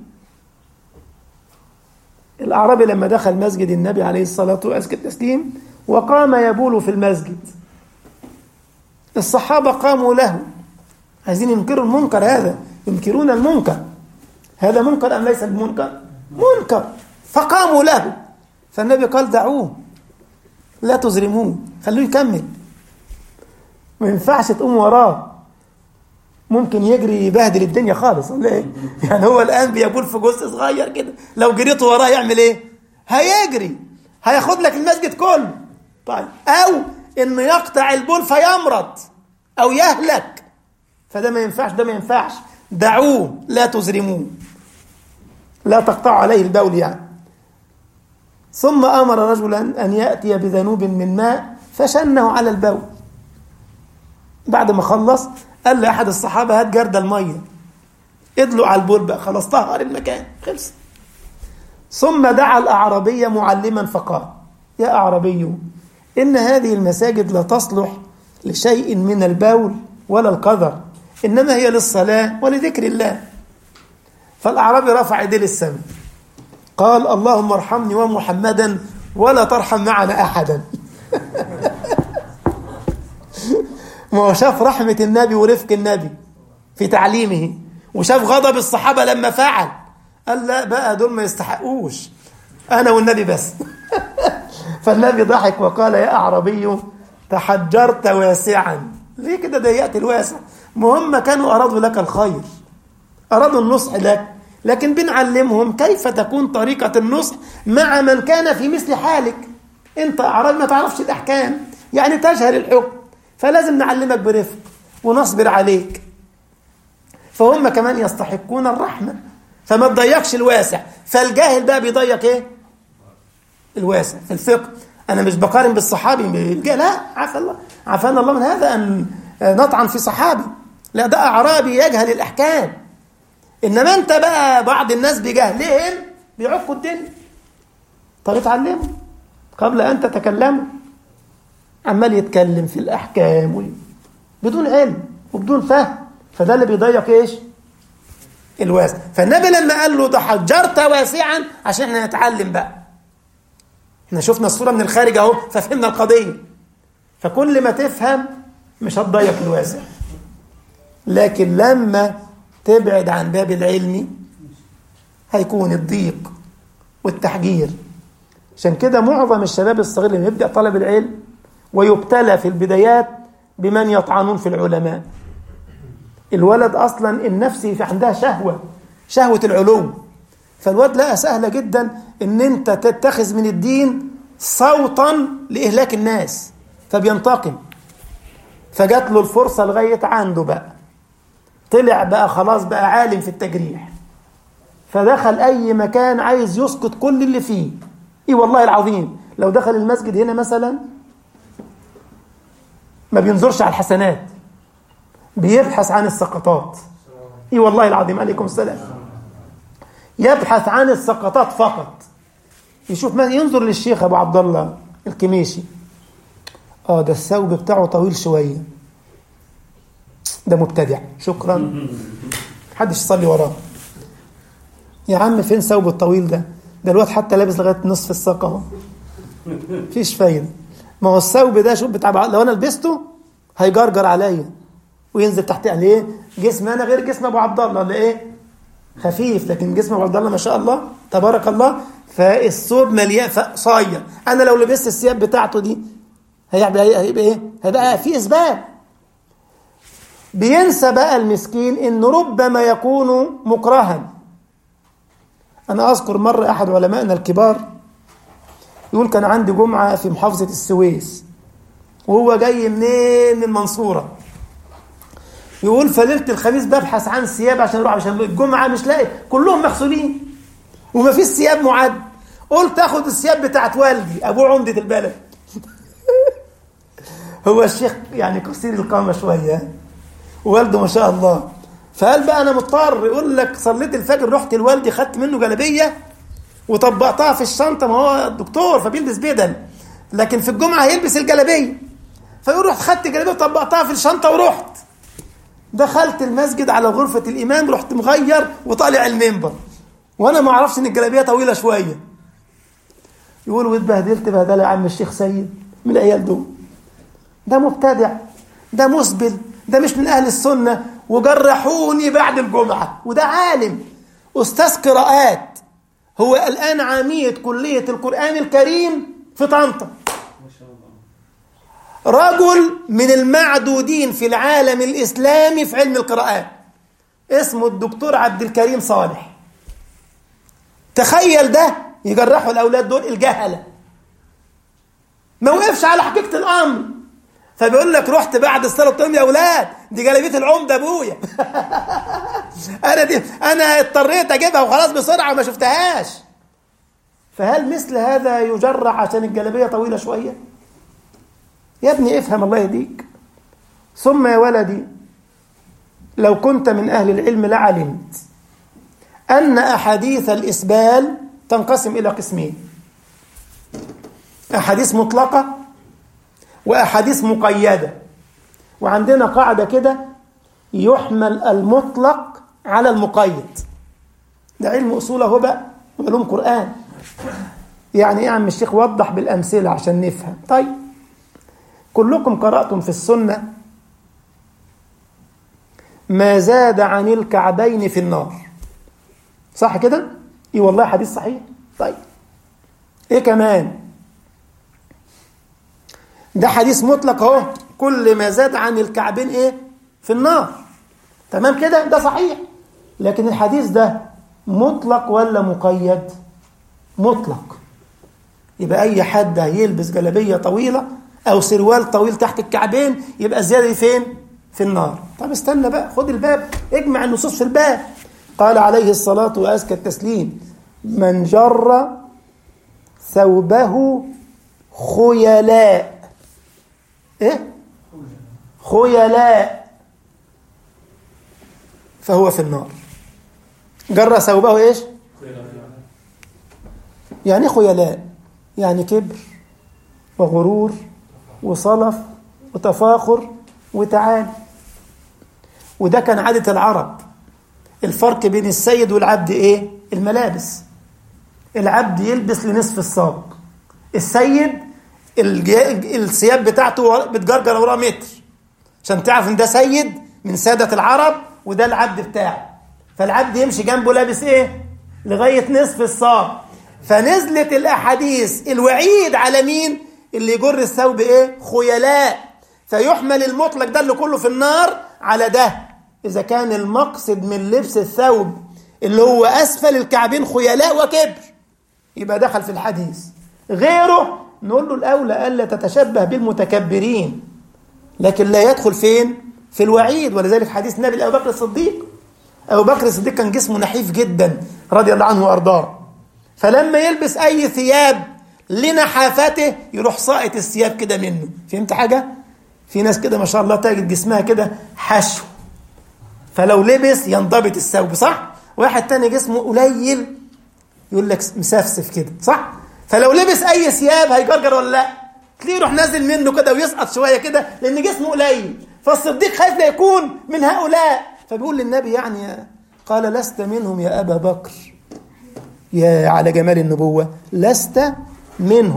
الأعرابي لما دخل مسجد النبي عليه الصلاة والتسليم وقام يبول في المسجد، الصحابة قاموا له عايزين ينكروا المنكر هذا، ينكرون المنكر. هذا منكر أم ليس بمنكر؟ منكر. فقاموا له، فالنبي قال: دعوه، لا تزرموه، خلوه يكمل، ما ينفعش تقوم وراه، ممكن يجري يبهدل الدنيا خالص ولا ايه؟ يعني هو الآن بيبول في جزء صغير كده، لو جريت وراه يعمل ايه؟ هيجري، هياخد لك المسجد كله. طيب، أو إنه يقطع البول فيمرض أو يهلك، فده ما ينفعش، ده ما ينفعش. دعوه، لا تزرموه، لا تقطعوا عليه البول يعني. ثم أمر رجلا أن يأتي بذنوب من ماء فشنه على البول. بعد ما خلص قال لأحد الصحابة: هات جرد المية، ادلوا على البول بقى، خلاص طهر المكان، خلص. ثم دعا الأعرابي معلما فقال: يا أعرابي، إن هذه المساجد لا تصلح لشيء من البول ولا القذر، إنما هي للصلاة ولذكر الله. فالأعرابي رفع يديه للسماء قال: اللهم ارحمني ومحمدا ولا ترحم معنا أحدا. ما هو شاف رحمة النبي ورفق النبي في تعليمه، وشاف غضب الصحابة لما فعل، قال: لا بقى، دول ما يستحقوش، أنا والنبي بس. فالنبي ضحك وقال: يا أعرابي، تحجرت واسعا. ليه كده ضيقت الواسع؟ مهم كانوا أرادوا لك الخير، أرادوا النصح لك، لكن بنعلمهم كيف تكون طريقة النصح مع من كان في مثل حالك. أنت أعرابي ما تعرفش الأحكام، يعني تجهل الحكم، فلازم نعلمك برفق ونصبر عليك. فهم كمان يستحقون الرحمة، فما تضيقش الواسع. فالجاهل بقى بيضيق ايه؟ الواسع في الفقه. انا مش بقارن بالصحابي بالجاهل، لا، عافانا الله من هذا ان نطعن في صحابي، لا، ده اعرابي يجهل الاحكام. انما انت بقى بعض الناس بجهلهم بيعقوا الدنيا. طب اتعلموا قبل ان تتكلموا. عمال يتكلم في الاحكام بدون علم وبدون فهم، فده اللي بيضيق ايش؟ الواسع. فالنبي لما قال له: تحجرت واسعا، عشان احنا نتعلم بقى. احنا شفنا الصورة من الخارج اهو، ففهمنا القضية. فكل ما تفهم مش هتضيق الواسع، لكن لما تبعد عن باب العلم هيكون الضيق والتحجير. عشان كده معظم الشباب الصغير اللي يبدأ طلب العلم ويبتلى في البدايات بمن يطعنون في العلماء. الولد أصلا النفس في عندها شهوة العلو، فالواد لقى سهلة جدا ان انت تتخذ من الدين صوتا لإهلاك الناس، فبينتقم. فجات له الفرصة لغاية عنده بقى، طلع بقى خلاص بقى عالم في التجريح، فدخل أي مكان عايز يسقط كل اللي فيه. إيه والله العظيم، لو دخل المسجد هنا مثلا ما بينظرش على الحسنات، بيبحث عن السقطات. إيه والله العظيم، عليكم السلام. يبحث عن السقطات فقط. يشوف ما ينظر للشيخ أبو عبد الله الكميشي، ده الثوب بتاعه طويل شوية، ده مبتدع، شكرا، محدش يصلي وراه. يا عم فين ثوب الطويل ده؟ ده الواد حتى لابس لغاية نصف الساق اهو، مفيش فايدة. ما هو الثوب ده شوف بتاع، لو انا لبسته هيجرجر عليا وينزل تحت. يعني ايه؟ جسمي انا غير جسم ابو عبد الله اللي ايه خفيف، لكن جسم ابو عبد الله ما شاء الله تبارك الله، فالثوب مليان صاير. انا لو لبست الثياب بتاعته دي هيبقى ايه؟ هيبقى في اسباب. بينسى بقى المسكين انه ربما يكون مكرها. انا اذكر مره احد علمائنا الكبار يقول كان عندي جمعه في محافظه السويس وهو جاي منين؟ من المنصوره. يقول فليله الخميس ببحث عن ثياب عشان اروح، عشان الجمعه مش لاقي، كلهم مغسولين وما فيش ثياب معد. قلت اخد الثياب بتاعت والدي ابوه عمده البلد هو الشيخ يعني قصير القامه شويه، والده ما شاء الله. فقال بقى انا مضطر، يقول لك صليت الفجر رحت لوالدي خدت منه جلابيه وطبقتها في الشنطه، ما هو دكتور فبيلبس بدل، لكن في الجمعه هيلبس الجلابيه. فيقول رحت خدت جلابيه وطبقتها في الشنطه ورحت دخلت المسجد على غرفه الامام، رحت مغير وطالع المنبر وانا ما اعرفش ان الجلابيه طويله شويه. يقول واتبهدلت بهدله يا عم الشيخ سيد من العيال دول، ده مبتدع، ده مسبل، ده مش من اهل السنه، وجرحوني بعد الجمعه. وده عالم استاذ قراءات، هو الان عميد كليه القران الكريم في طنطا، رجل من المعدودين في العالم الاسلامي في علم القراءات، اسمه الدكتور عبد الكريم صالح. تخيل ده يجرحوا الاولاد دول الجهله، ما وقفش على حقيقه الامر. فبيقول لك رحت بعد الصلاه قلت لهم يا اولاد دي جلابيه العمده ابويا انا اضطريت اجيبها وخلاص بسرعه وما شفتهاش. فهل مثل هذا يجرح عشان الجلابيه طويله شويه؟ يا ابني افهم الله يهديك. ثم يا ولدي لو كنت من اهل العلم لعلمت ان احاديث الاسبال تنقسم الى قسمين: احاديث مطلقه واحاديث مقيده. وعندنا قاعده كده: يحمل المطلق على المقيد. ده علم اصول اهو بقى، علوم قران. يعني ايه يا عم الشيخ؟ وضح بالامثله عشان نفهم. طيب كلكم قراتم في السنه ما زاد عن الكعبين في النار، صح كده؟ ايه والله حديث صحيح. طيب ايه كمان؟ ده حديث مطلق اهو، كل ما زاد عن الكعبين ايه؟ في النار. تمام كده؟ ده صحيح. لكن الحديث ده مطلق ولا مقيد؟ مطلق. يبقى اي حد هيلبس جلابيه طويله او سروال طويل تحت الكعبين يبقى الزياده دي فين؟ في النار. طب استنى بقى، خد الباب، اجمع النصوص في الباب. قال عليه الصلاه وازكى التسليم: من جر ثوبه خيلاء. ايه؟ خيلاء، فهو في النار. جر ثوبه ايش؟ يعني خيلاء، يعني كبر وغرور وصلف وتفاخر وتعالي. وده كان عادة العرب. الفرق بين السيد والعبد ايه؟ الملابس. العبد يلبس لنصف الساق، السيد الثياب بتاعته بتجرجر وراه متر عشان تعرف ان ده سيد من سادة العرب وده العبد بتاعه. فالعبد يمشي جنبه لابس ايه؟ لغاية نصف الساق. فنزلت الاحاديث الوعيد على مين؟ اللي يجر الثوب ايه؟ خيلاء. فيحمل المطلق ده اللي كله في النار على ده اذا كان المقصد من لبس الثوب اللي هو اسفل الكعبين خيلاء وكبر، يبقى دخل في الحديث. غيره نقول له الاولى الا تتشبه بالمتكبرين، لكن لا يدخل فين؟ في الوعيد. ولذلك حديث النبي ابو بكر الصديق، ابو بكر الصديق كان جسمه نحيف جدا رضي الله عنه وارضاه، فلما يلبس اي ثياب لنحافته يروح ساقط الثياب كده منه. فهمت حاجه؟ في ناس كده ما شاء الله تجد جسمها كده حشو، فلو لبس ينضبط الثوب، صح؟ واحد تاني جسمه قليل يقول لك مسفسف كده، صح؟ فلو لبس اي ثياب هيجرجر ولا لا؟ تلاقيه يروح نازل منه كده ويسقط شويه كده لان جسمه قليل. فالصديق خايف لا يكون من هؤلاء، فبيقول للنبي يعني قال لست منهم يا ابا بكر. يا على جمال النبوه، لست منهم.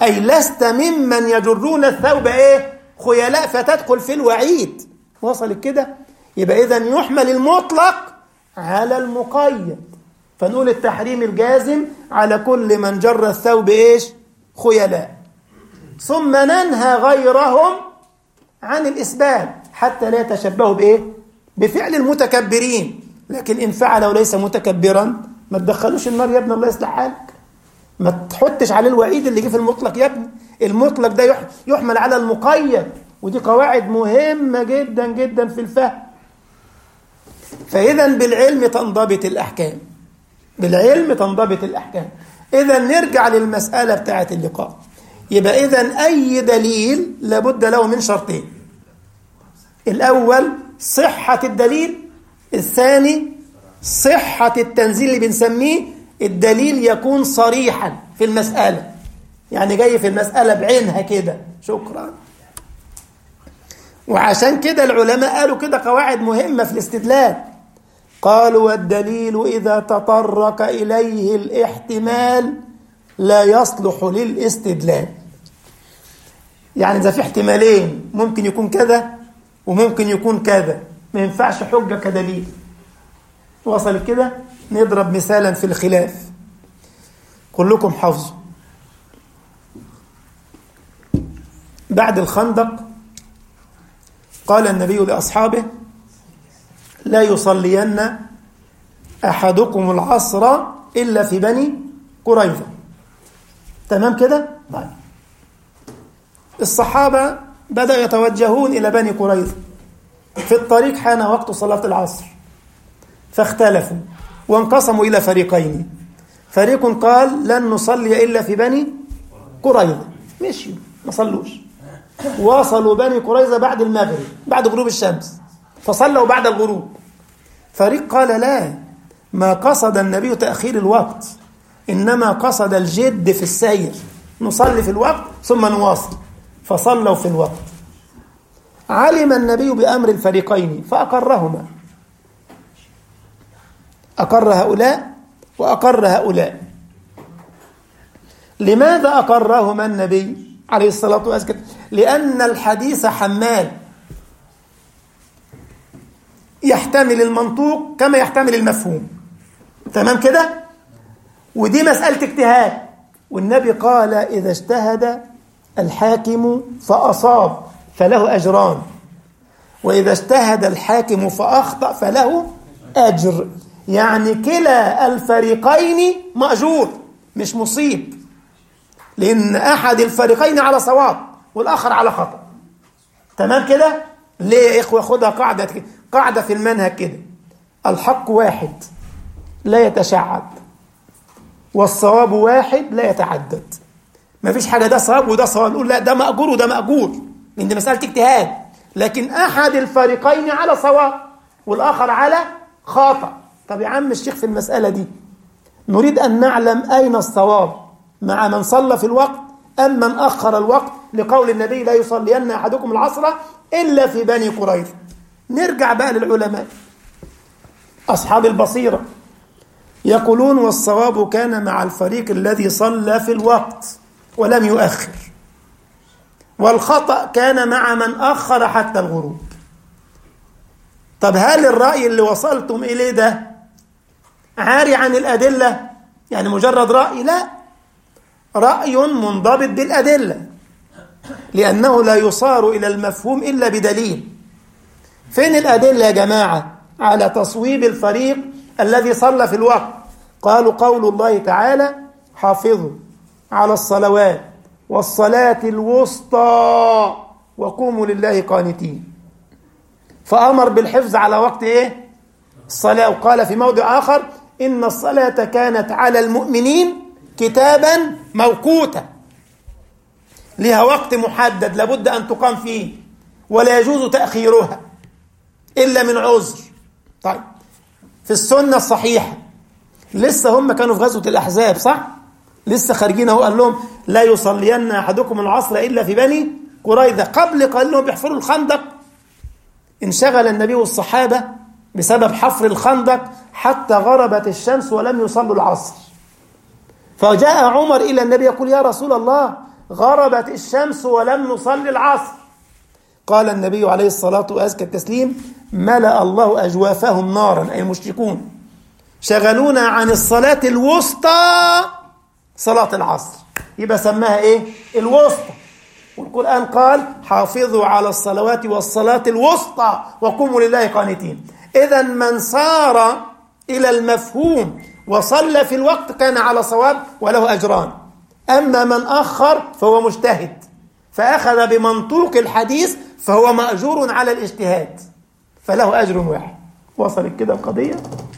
أي لست ممن يجرون الثوب إيه؟ خيلاء فتدخل في الوعيد. وصل كده؟ يبقى إذن يحمل المطلق على المقيد، فنقول التحريم الجازم على كل من جر الثوب إيش؟ خيلاء. ثم ننهى غيرهم عن الإسبال حتى لا يتشبهوا بإيه؟ بفعل المتكبرين. لكن إن فعل وليس متكبرا ما تدخلوش النار يا ابني، الله يصلح حالك. ما تحطش عليه الوعيد اللي جه في المطلق يا ابني. المطلق ده يحمل على المقيد، ودي قواعد مهمة جدا جدا في الفهم. فإذا بالعلم تنضبط الأحكام، بالعلم تنضبط الأحكام. إذا نرجع للمسألة بتاعة اللقاء. يبقى إذا أي دليل لابد له من شرطين: الأول صحة الدليل، الثاني صحة التنزيل اللي بنسميه الدليل يكون صريحا في المسألة، يعني جاي في المسألة بعينها كده. شكرا. وعشان كده العلماء قالوا كده قواعد مهمة في الاستدلال. قالوا: والدليل إذا تطرق إليه الاحتمال لا يصلح للاستدلال. يعني إذا في احتمالين، ممكن يكون كذا وممكن يكون كذا، ما ينفعش حجة كدليل. وصل كده؟ نضرب مثالا في الخلاف كلكم حافظوا. بعد الخندق قال النبي لأصحابه: لا يصلين أحدكم العصر إلا في بني قريظة. تمام كده؟ طيب. الصحابة بدأوا يتوجهون إلى بني قريظة. في الطريق حان وقت صلاة العصر، فاختلفوا وانقسموا إلى فريقين. فريق قال: لن نصلي إلا في بني قريظة، مشيوا ما صلوش. وصلوا بني قريظة بعد المغرب، بعد غروب الشمس، فصلوا بعد الغروب. فريق قال: لا، ما قصد النبي تأخير الوقت، إنما قصد الجد في السير، نصلي في الوقت ثم نواصل. فصلوا في الوقت. علم النبي بأمر الفريقين فأقرهما، أقر هؤلاء وأقر هؤلاء. لماذا أقرهما النبي عليه الصلاة والسلام؟ لأن الحديث حمال، يحتمل المنطوق كما يحتمل المفهوم. تمام كده؟ ودي مسألة اجتهاد، والنبي قال: إذا اجتهد الحاكم فأصاب فله أجران، وإذا اجتهد الحاكم فأخطأ فله أجر. يعني كلا الفريقين مأجور مش مصيب، لأن أحد الفريقين على صواب والآخر على خطأ. تمام كده؟ ليه يا إخوة؟ خدها قاعدة في المنهج كده: الحق واحد لا يتشعب، والصواب واحد لا يتعدد. ما فيش حاجة ده صواب وده صواب نقول لا ده مأجور وده مأجور، لأن دي مسألة اجتهاد. لكن أحد الفريقين على صواب والآخر على خطأ. طب يا عم الشيخ في المسألة دي نريد أن نعلم أين الصواب، مع من صلى في الوقت أم من أخر الوقت، لقول النبي: لا يصلين أحدكم العصر إلا في بني قريظة. نرجع بقى للعلماء أصحاب البصيرة، يقولون: والصواب كان مع الفريق الذي صلى في الوقت ولم يؤخر، والخطأ كان مع من أخر حتى الغروب. طب هل الرأي اللي وصلتم إليه ده عاري عن الأدلة؟ يعني مجرد رأي؟ لا، رأي منضبط بالأدلة، لأنه لا يصار إلى المفهوم إلا بدليل. فين الأدلة يا جماعة على تصويب الفريق الذي صلى في الوقت؟ قالوا: قول الله تعالى: حافظوا على الصلوات والصلاة الوسطى وقوموا لله قانتين. فأمر بالحفظ على وقت إيه؟ الصلاة. وقال في موضع آخر: إن الصلاة كانت على المؤمنين كتابا موقوتا، لها وقت محدد لابد أن تقام فيه، ولا يجوز تأخيرها إلا من عذر. طيب، في السنة الصحيحة لسه هم كانوا في غزوة الأحزاب، صح؟ لسه خارجين اهو، قال لهم: لا يصلين أحدكم العصر إلا في بني قريظة. قبل قال لهم بيحفروا الخندق، انشغل النبي والصحابة بسبب حفر الخندق حتى غربت الشمس ولم يصلوا العصر. فجاء عمر إلى النبي يقول: يا رسول الله، غربت الشمس ولم نصلي العصر. قال النبي عليه الصلاة وأزكى التسليم: ملأ الله أجوافهم نارا، أي المشركون، شغلونا عن الصلاة الوسطى، صلاة العصر. يبقى سماها إيه؟ الوسطى. والقرآن قال: حافظوا على الصلوات والصلاة الوسطى وقوموا لله قانتين. إذا من صار إلى المفهوم وصلى في الوقت كان على صواب وله أجران. أما من أخر فهو مجتهد فأخذ بمنطوق الحديث فهو مأجور على الاجتهاد فله أجر واحد. وصلت كده القضية؟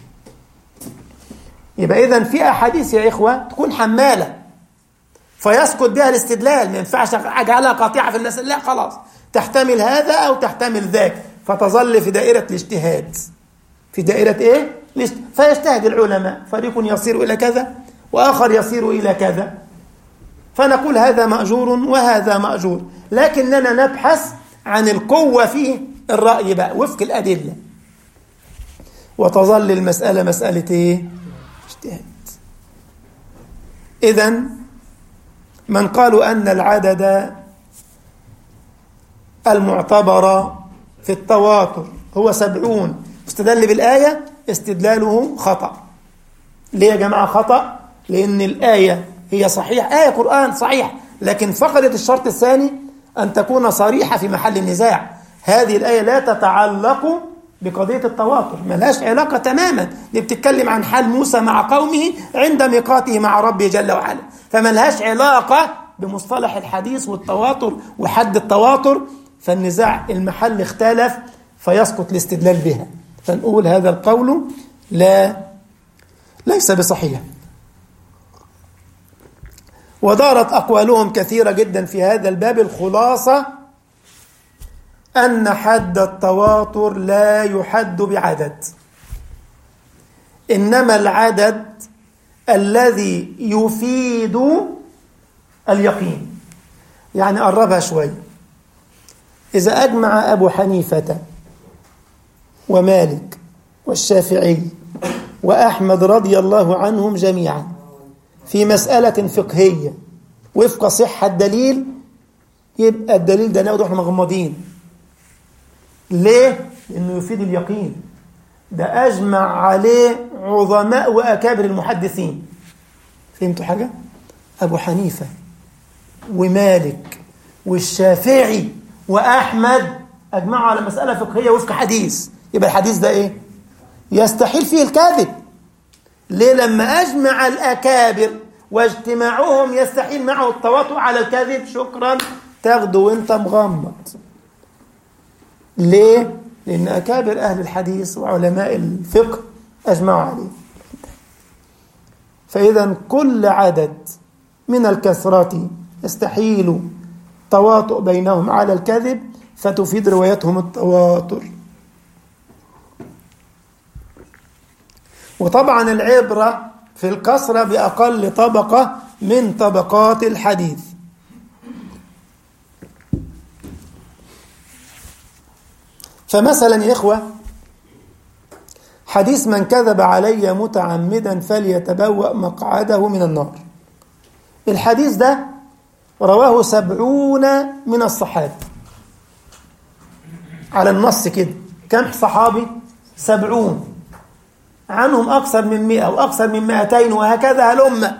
يبقى إذن في أحاديث يا إخوة تكون حمالة فيسقط بها الاستدلال، ما ينفعش أجعلها قاطعة في الناس، لا خلاص تحتمل هذا أو تحتمل ذاك، فتظل في دائرة الاجتهاد. في دائرة إيه؟ فيجتهد العلماء، فريق يصير إلى كذا وآخر يصير إلى كذا، فنقول هذا مأجور وهذا مأجور، لكننا نبحث عن القوة في الرأي بقى وفق الأدلة، وتظل المسألة مسألة إيه؟ اجتهاد. إذن من قالوا أن العدد المعتبر في التواتر هو 70 استدل بالآية، استدلاله خطأ. ليه يا جماعة خطأ؟ لأن الآية هي صحيح، آية قرآن صحيح، لكن فقدت الشرط الثاني أن تكون صريحة في محل النزاع. هذه الآية لا تتعلق بقضية التواتر، ما لهاش علاقة تماما، دي بتتكلم عن حال موسى مع قومه عند ميقاته مع ربه جل وعلا، فما لهاش علاقة بمصطلح الحديث والتواتر وحد التواتر، فالنزاع المحل اختلف فيسقط الاستدلال بها، فنقول هذا القول ليس بصحيح. ودارت أقوالهم كثيرة جدا في هذا الباب. الخلاصة أن حد التواتر لا يحد بعدد، إنما العدد الذي يفيد اليقين. يعني قربها شوي، إذا أجمع أبو حنيفة ومالك والشافعي وأحمد رضي الله عنهم جميعا في مسألة فقهية وفق صحة الدليل، يبقى الدليل ده ناخده احنا مغمضين. ليه؟ لأنه يفيد اليقين، ده أجمع عليه عظماء وأكابر المحدثين. فهمتوا حاجة؟ أبو حنيفة ومالك والشافعي وأحمد أجمعوا على مسألة فقهية وفق حديث، يبقى الحديث ده إيه؟ يستحيل فيه الكذب. ليه؟ لما أجمع الأكابر واجتماعهم يستحيل معه التواطؤ على الكذب، شكرا تاخده وانت مغمض. ليه؟ لأن أكابر أهل الحديث وعلماء الفقه أجمعوا عليه. فإذا كل عدد من الكثرة يستحيل تواطؤ بينهم على الكذب، فتفيد روايتهم التواتر. وطبعا العبرة في الكثرة بأقل طبقة من طبقات الحديث. فمثلا يا إخوة، حديث من كذب علي متعمدا فليتبوأ مقعده من النار، الحديث ده رواه 70 من الصحابة على النص كده. كم صحابي؟ 70، عنهم أكثر من 100 وأكثر من 200 وهكذا هلم.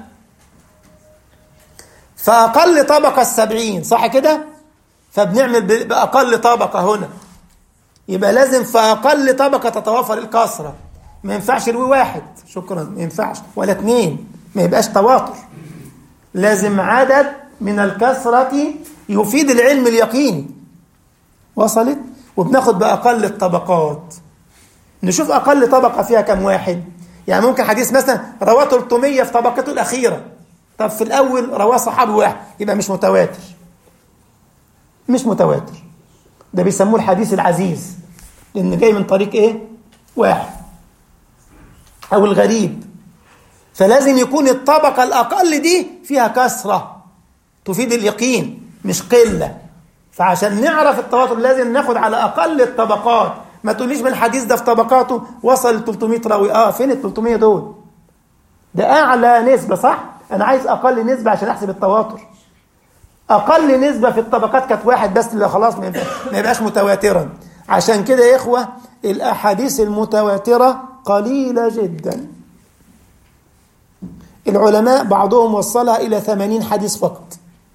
فأقل طبقة 70، صح كده؟ فبنعمل بأقل طبقة هنا، يبقى لازم في أقل طبقة تتوافر الكثرة. ما ينفعش يروي واحد، شكرا، ما ينفعش، ولا 2، ما يبقاش تواتر. لازم عدد من الكثرة يفيد العلم اليقيني. وصلت؟ وبناخد بأقل الطبقات، نشوف أقل طبقة فيها كم واحد. يعني ممكن حديث مثلا رواه 300 في طبقته الأخيرة، طب في الأول رواه صحابي واحد، يبقى مش متواتر. مش متواتر، ده بيسموه الحديث العزيز، لأن جاي من طريق إيه؟ واحد، أو الغريب. فلازم يكون الطبقة الأقل دي فيها كثرة تفيد اليقين مش قلة. فعشان نعرف التواتر لازم ناخد على أقل الطبقات. ما تقوليش من الحديث ده في طبقاته وصل ل 300 راوي. فين ال 300 دول؟ ده أعلى نسبة، صح؟ أنا عايز أقل نسبة عشان أحسب التواتر. أقل نسبة في الطبقات كانت واحد بس، اللي خلاص ما يبقاش متواترا. عشان كده يا إخوة الأحاديث المتواترة قليلة جدا. العلماء بعضهم وصلها إلى 80 حديث فقط،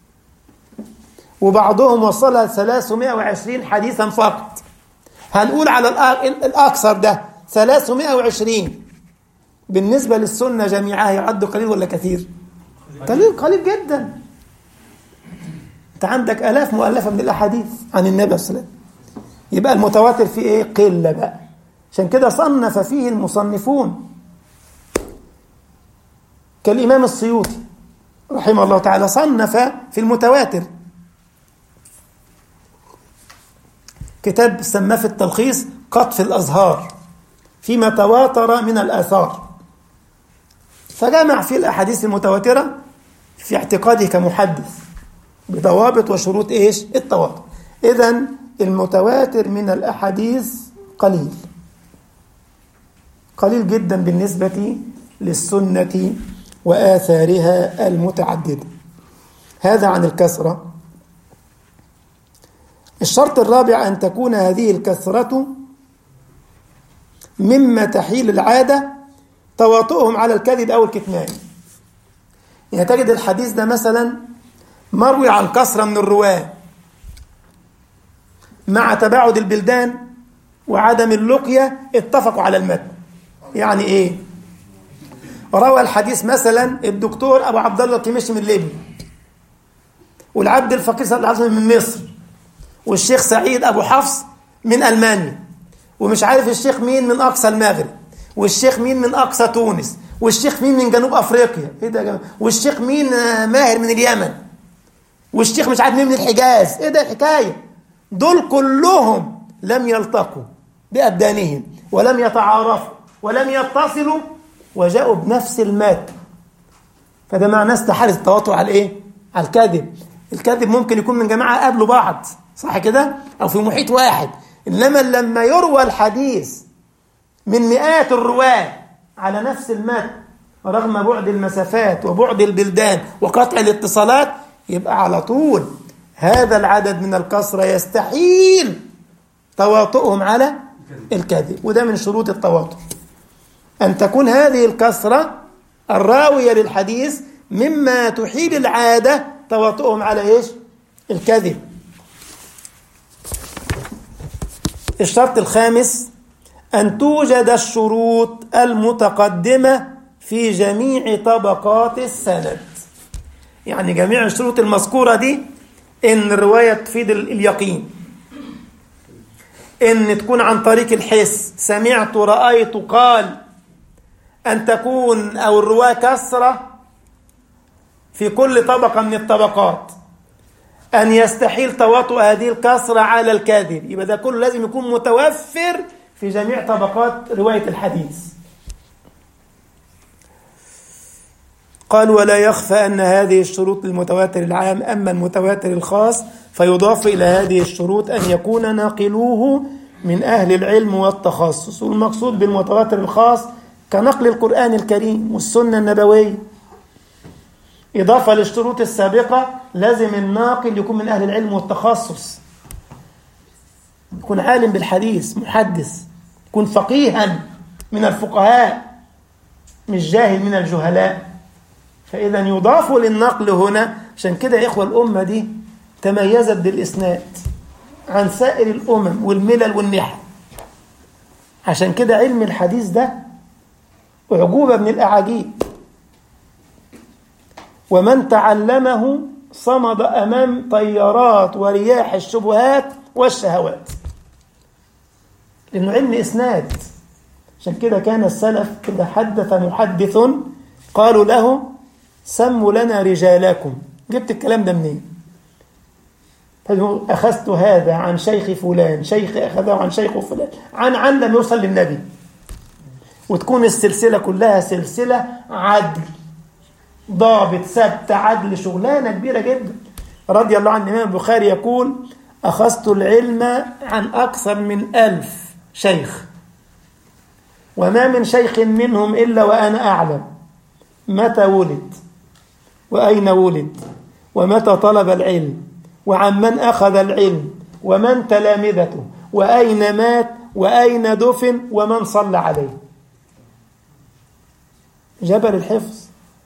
وبعضهم وصلها 320 حديثا فقط. هنقول على الأكثر ده 320. بالنسبة للسنة جميعها يعد قليل ولا كثير؟ قليل جدا. أنت عندك آلاف مؤلفة من الأحاديث عن النبي صلى الله عليه وسلم. يبقى المتواتر فيه إيه؟ قلة بقى. عشان كده صنف فيه المصنفون كالإمام السيوطي رحمه الله تعالى، صنف في المتواتر كتاب سماه في التلخيص قطف الأزهار فيما تواتر من الآثار، فجمع فيه الأحاديث المتواترة في اعتقاده كمحدث بضوابط وشروط إيش؟ التواتر. إذن المتواتر من الأحاديث قليل جدا بالنسبة للسنة وآثارها المتعددة. هذا عن الكثرة. الشرط الرابع أن تكون هذه الكثرة مما تحيل العادة تواطؤهم على الكذب أو الكتمان. يعني تجد الحديث ده مثلا مروي عن كثرة من الرواة مع تباعد البلدان وعدم اللقية اتفقوا على المتن. يعني إيه؟ روى الحديث مثلا الدكتور أبو عبد الله القمشي من ليبيا، والعبد الفقير صلى الله عليه وسلم من مصر، والشيخ سعيد أبو حفص من ألمانيا، ومش عارف الشيخ مين من أقصى المغرب، والشيخ مين من أقصى تونس، والشيخ مين من جنوب أفريقيا، إيه ده يا جماعة؟ والشيخ مين ماهر من اليمن، والشيخ مش عارف مين من الحجاز. إيه ده الحكاية؟ دول كلهم لم يلتقوا بأبدانهم ولم يتعارفوا ولم يتصلوا وجاءوا بنفس المتن. فده معناه استحالة التواطؤ على إيه؟ على الكذب. الكذب ممكن يكون من جماعة قابلوا بعض، صح كده؟ أو في محيط واحد. إنما لما يروى الحديث من مئات الرواة على نفس المتن رغم بعد المسافات وبعد البلدان وقطع الاتصالات، يبقى على طول هذا العدد من الكثرة يستحيل تواطؤهم على الكذب. وده من شروط التواطؤ، أن تكون هذه الكثرة الراوية للحديث مما تحيل العادة تواطؤهم على إيش؟ الكذب. الشرط الخامس أن توجد الشروط المتقدمة في جميع طبقات السند. يعني جميع الشروط المذكورة دي، إن الرواية تفيد اليقين، إن تكون عن طريق الحس، سمعت رأيت قال، أن تكون أو الرواية كثرة في كل طبقة من الطبقات، أن يستحيل تواطؤ هذه الكثرة على الكاذب. يبقى ده كله لازم يكون متوفر في جميع طبقات رواية الحديث. قال ولا يخفى أن هذه الشروط للمتواتر العام، أما المتواتر الخاص فيضاف إلى هذه الشروط أن يكون ناقلوه من أهل العلم والتخصص. والمقصود بالمتواتر الخاص كنقل القرآن الكريم والسنة النبوية. إضافة للشروط السابقة لازم الناقل يكون من أهل العلم والتخصص، يكون عالم بالحديث، محدث، يكون فقيها من الفقهاء مش جاهل من الجهلاء. فإذا يضاف للنقل هنا. عشان كده يا إخوة الأمة دي تميزت بالإسناد عن سائر الأمم والملل والنحل. عشان كده علم الحديث ده أعجوبة من الأعاجيب، ومن تعلمه صمد أمام طيارات ورياح الشبهات والشهوات، لأنه علم إسناد. عشان كده كان السلف إذا حدث محدث قالوا له سموا لنا رجالكم. جبت الكلام ده منين؟ أخذت هذا عن شيخ فلان، شيخ أخذه عن شيخ فلان، عن لم يوصل للنبي. وتكون السلسلة كلها سلسلة عدل، ضابط، ثبت، عدل، شغلانة كبيرة جدا. رضي الله عن الإمام البخاري يقول أخذت العلم عن أكثر من 1000 شيخ، وما من شيخ منهم إلا وأنا أعلم متى ولد وأين ولد ومتى طلب العلم، وعمن أخذ العلم، ومن تلامذته، وأين مات، وأين دفن، ومن صلى عليه. جبل الحفظ.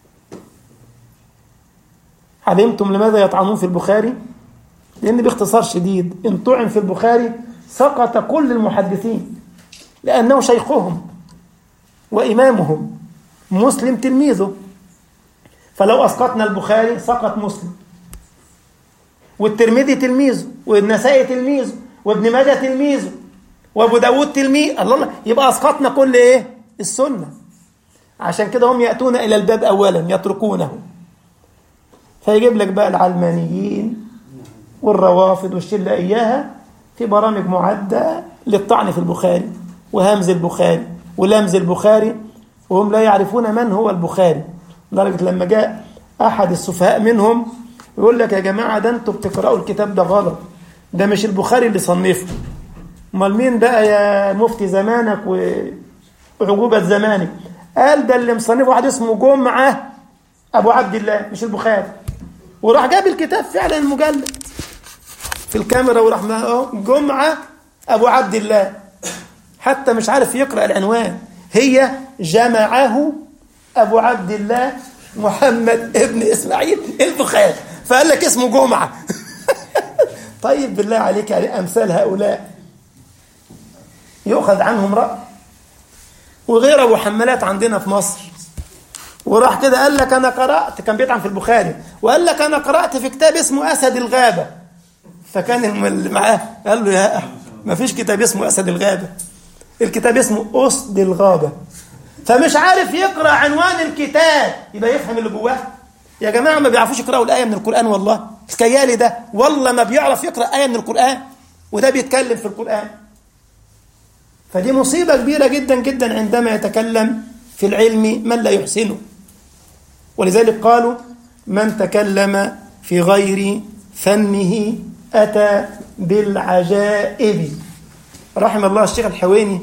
علمتم لماذا يطعنون في البخاري؟ لأن باختصار شديد إن طعن في البخاري سقط كل المحدثين، لأنه شيخهم وإمامهم، مسلم تلميذه، فلو أسقطنا البخاري سقط مسلم، والترمذي تلميذه، والنسائي تلميذه، وابن ماجه تلميذه، وابو داود تلميذ، الله، يبقى أسقطنا كل إيه؟ السنة. عشان كده هم يأتون إلى الباب أولا يتركونه، فيجيب لك بقى العلمانيين والروافض والشلة إياها في برامج معدة للطعن في البخاري وهمز البخاري ولمز البخاري، وهم لا يعرفون من هو البخاري، لدرجة لما جاء أحد السفهاء منهم يقول لك يا جماعة ده أنتوا بتقرأوا الكتاب ده غلط، ده مش البخاري اللي صنفه، امال مين بقى يا مفتي زمانك وعجوبة زمانك؟ قال ده اللي مصنفه واحد اسمه جمعة أبو عبد الله مش البخاري، وراح جاب الكتاب فعلا المجلد في الكاميرا وراح جمعة أبو عبد الله، حتى مش عارف يقرأ العنوان، هي جمعه أبو عبد الله محمد ابن إسماعيل البخاري، فقال لك اسمه جمعة. طيب بالله عليك، يعني أمثال هؤلاء يؤخذ عنهم رأي. وغير أبو حمالات عندنا في مصر، وراح كده قال لك أنا قرأت، كان بيطعن في البخاري، وقال لك أنا قرأت في كتاب اسمه أسد الغابة، فكان اللي معاه قال له يا ما فيش كتاب اسمه أسد الغابة، الكتاب اسمه أسد الغابة، فمش عارف يقرأ عنوان الكتاب يبقى يفهم اللي جواه. يا جماعة ما بيعرفوش يقرأوا الآية من القرآن، والله الكيالي ده والله ما بيعرف يقرأ آية من القرآن، وده بيتكلم في القرآن. فدي مصيبة كبيرة جدا جدا عندما يتكلم في العلم من لا يحسنه. ولذلك قالوا من تكلم في غير فنه أتى بالعجائب. رحم الله الشيخ الحويني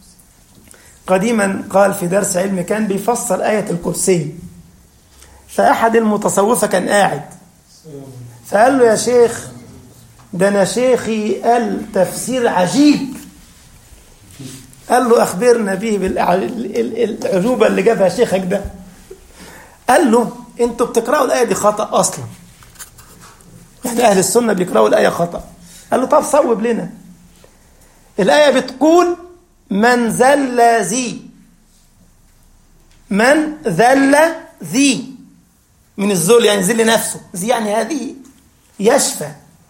قديما قال في درس علم كان بيفسر آية الكرسي، فأحد المتصوفة كان قاعد فقال له يا شيخ ده أنا شيخي قال تفسير عجيب. قال له أخبرنا به بالعجوبة اللي جابها شيخك ده. قال له أنتوا بتقرأوا الآية دي خطأ أصلا، يعني أهل السنة بيقرأوا الآية خطأ. قال له طب صوب لنا، الآية بتقول من ذل ذي، من ذل ذي من الذل يعني ذل نفسه، ذي يعني هذه، يشفى،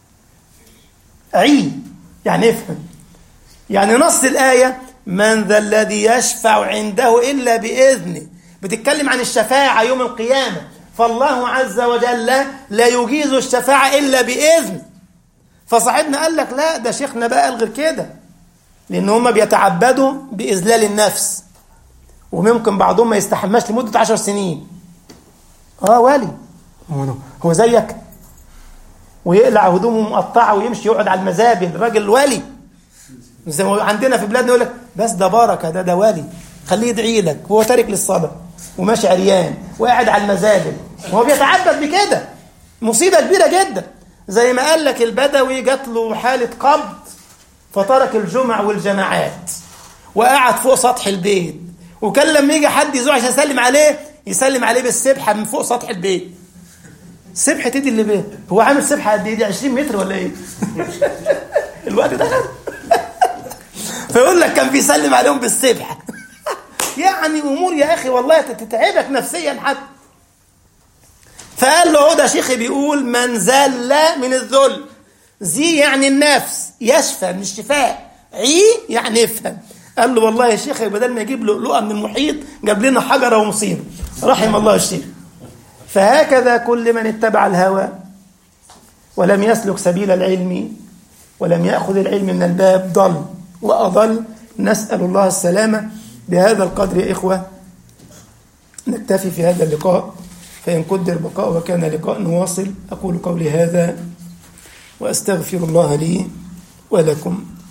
عي يعني افهم، يعني نص الآية من ذا الذي يشفع عنده إلا بإذنه، بتتكلم عن الشفاعة يوم القيامة، فالله عز وجل لا يجيز الشفاعة إلا بإذن. فصاحبنا قال لك لا ده شيخنا بقى قال غير كده، لأن هم بيتعبدوا بإذلال النفس، وممكن بعضهم ما يستحماش لمدة 10 سنين. ولي هو زيك، ويقلع هدومه مقطعة ويمشي يقعد على المزابل، راجل ولي. زي ما عندنا في بلادنا يقول لك بس ده بركة، ده ولي، خليه يدعي لك وهو تارك للصلاة وماشي عريان وقاعد على المزابل وهو بيتعبد بكده. مصيبة كبيرة جدا. زي ما قال لك البدوي جات له حالة قبض فترك الجمع والجماعات وقعد فوق سطح البيت، وكان لما يجي حد يزور عشان يسلم عليه بالسبحة من فوق سطح البيت. سبحة ايدي اللي بيه هو عامل سبحة قد ايه دي 20 متر ولا ايه؟ الوقت ده فيقول لك كان بيسلم عليهم بالسبحة. يعني امور يا اخي والله تتعبك نفسيا حتى. فقال له ده شيخي بيقول من زل من الذل، زي يعني النفس، يشفى من الشفاء، عي يعني افهم. قال له والله يا شيخ بدل ما يجيب لؤلؤة من المحيط جاب لنا حجرة ومصيبة. رحم الله الشيخ. فهكذا كل من اتبع الهوى ولم يسلك سبيل العلم ولم يأخذ العلم من الباب ضل وأضل. نسأل الله السلامة. بهذا القدر يا إخوة نكتفي في هذا اللقاء، فإن قدر بقاء وكان لقاء نواصل. أقول قولي هذا وأستغفر الله لي ولكم.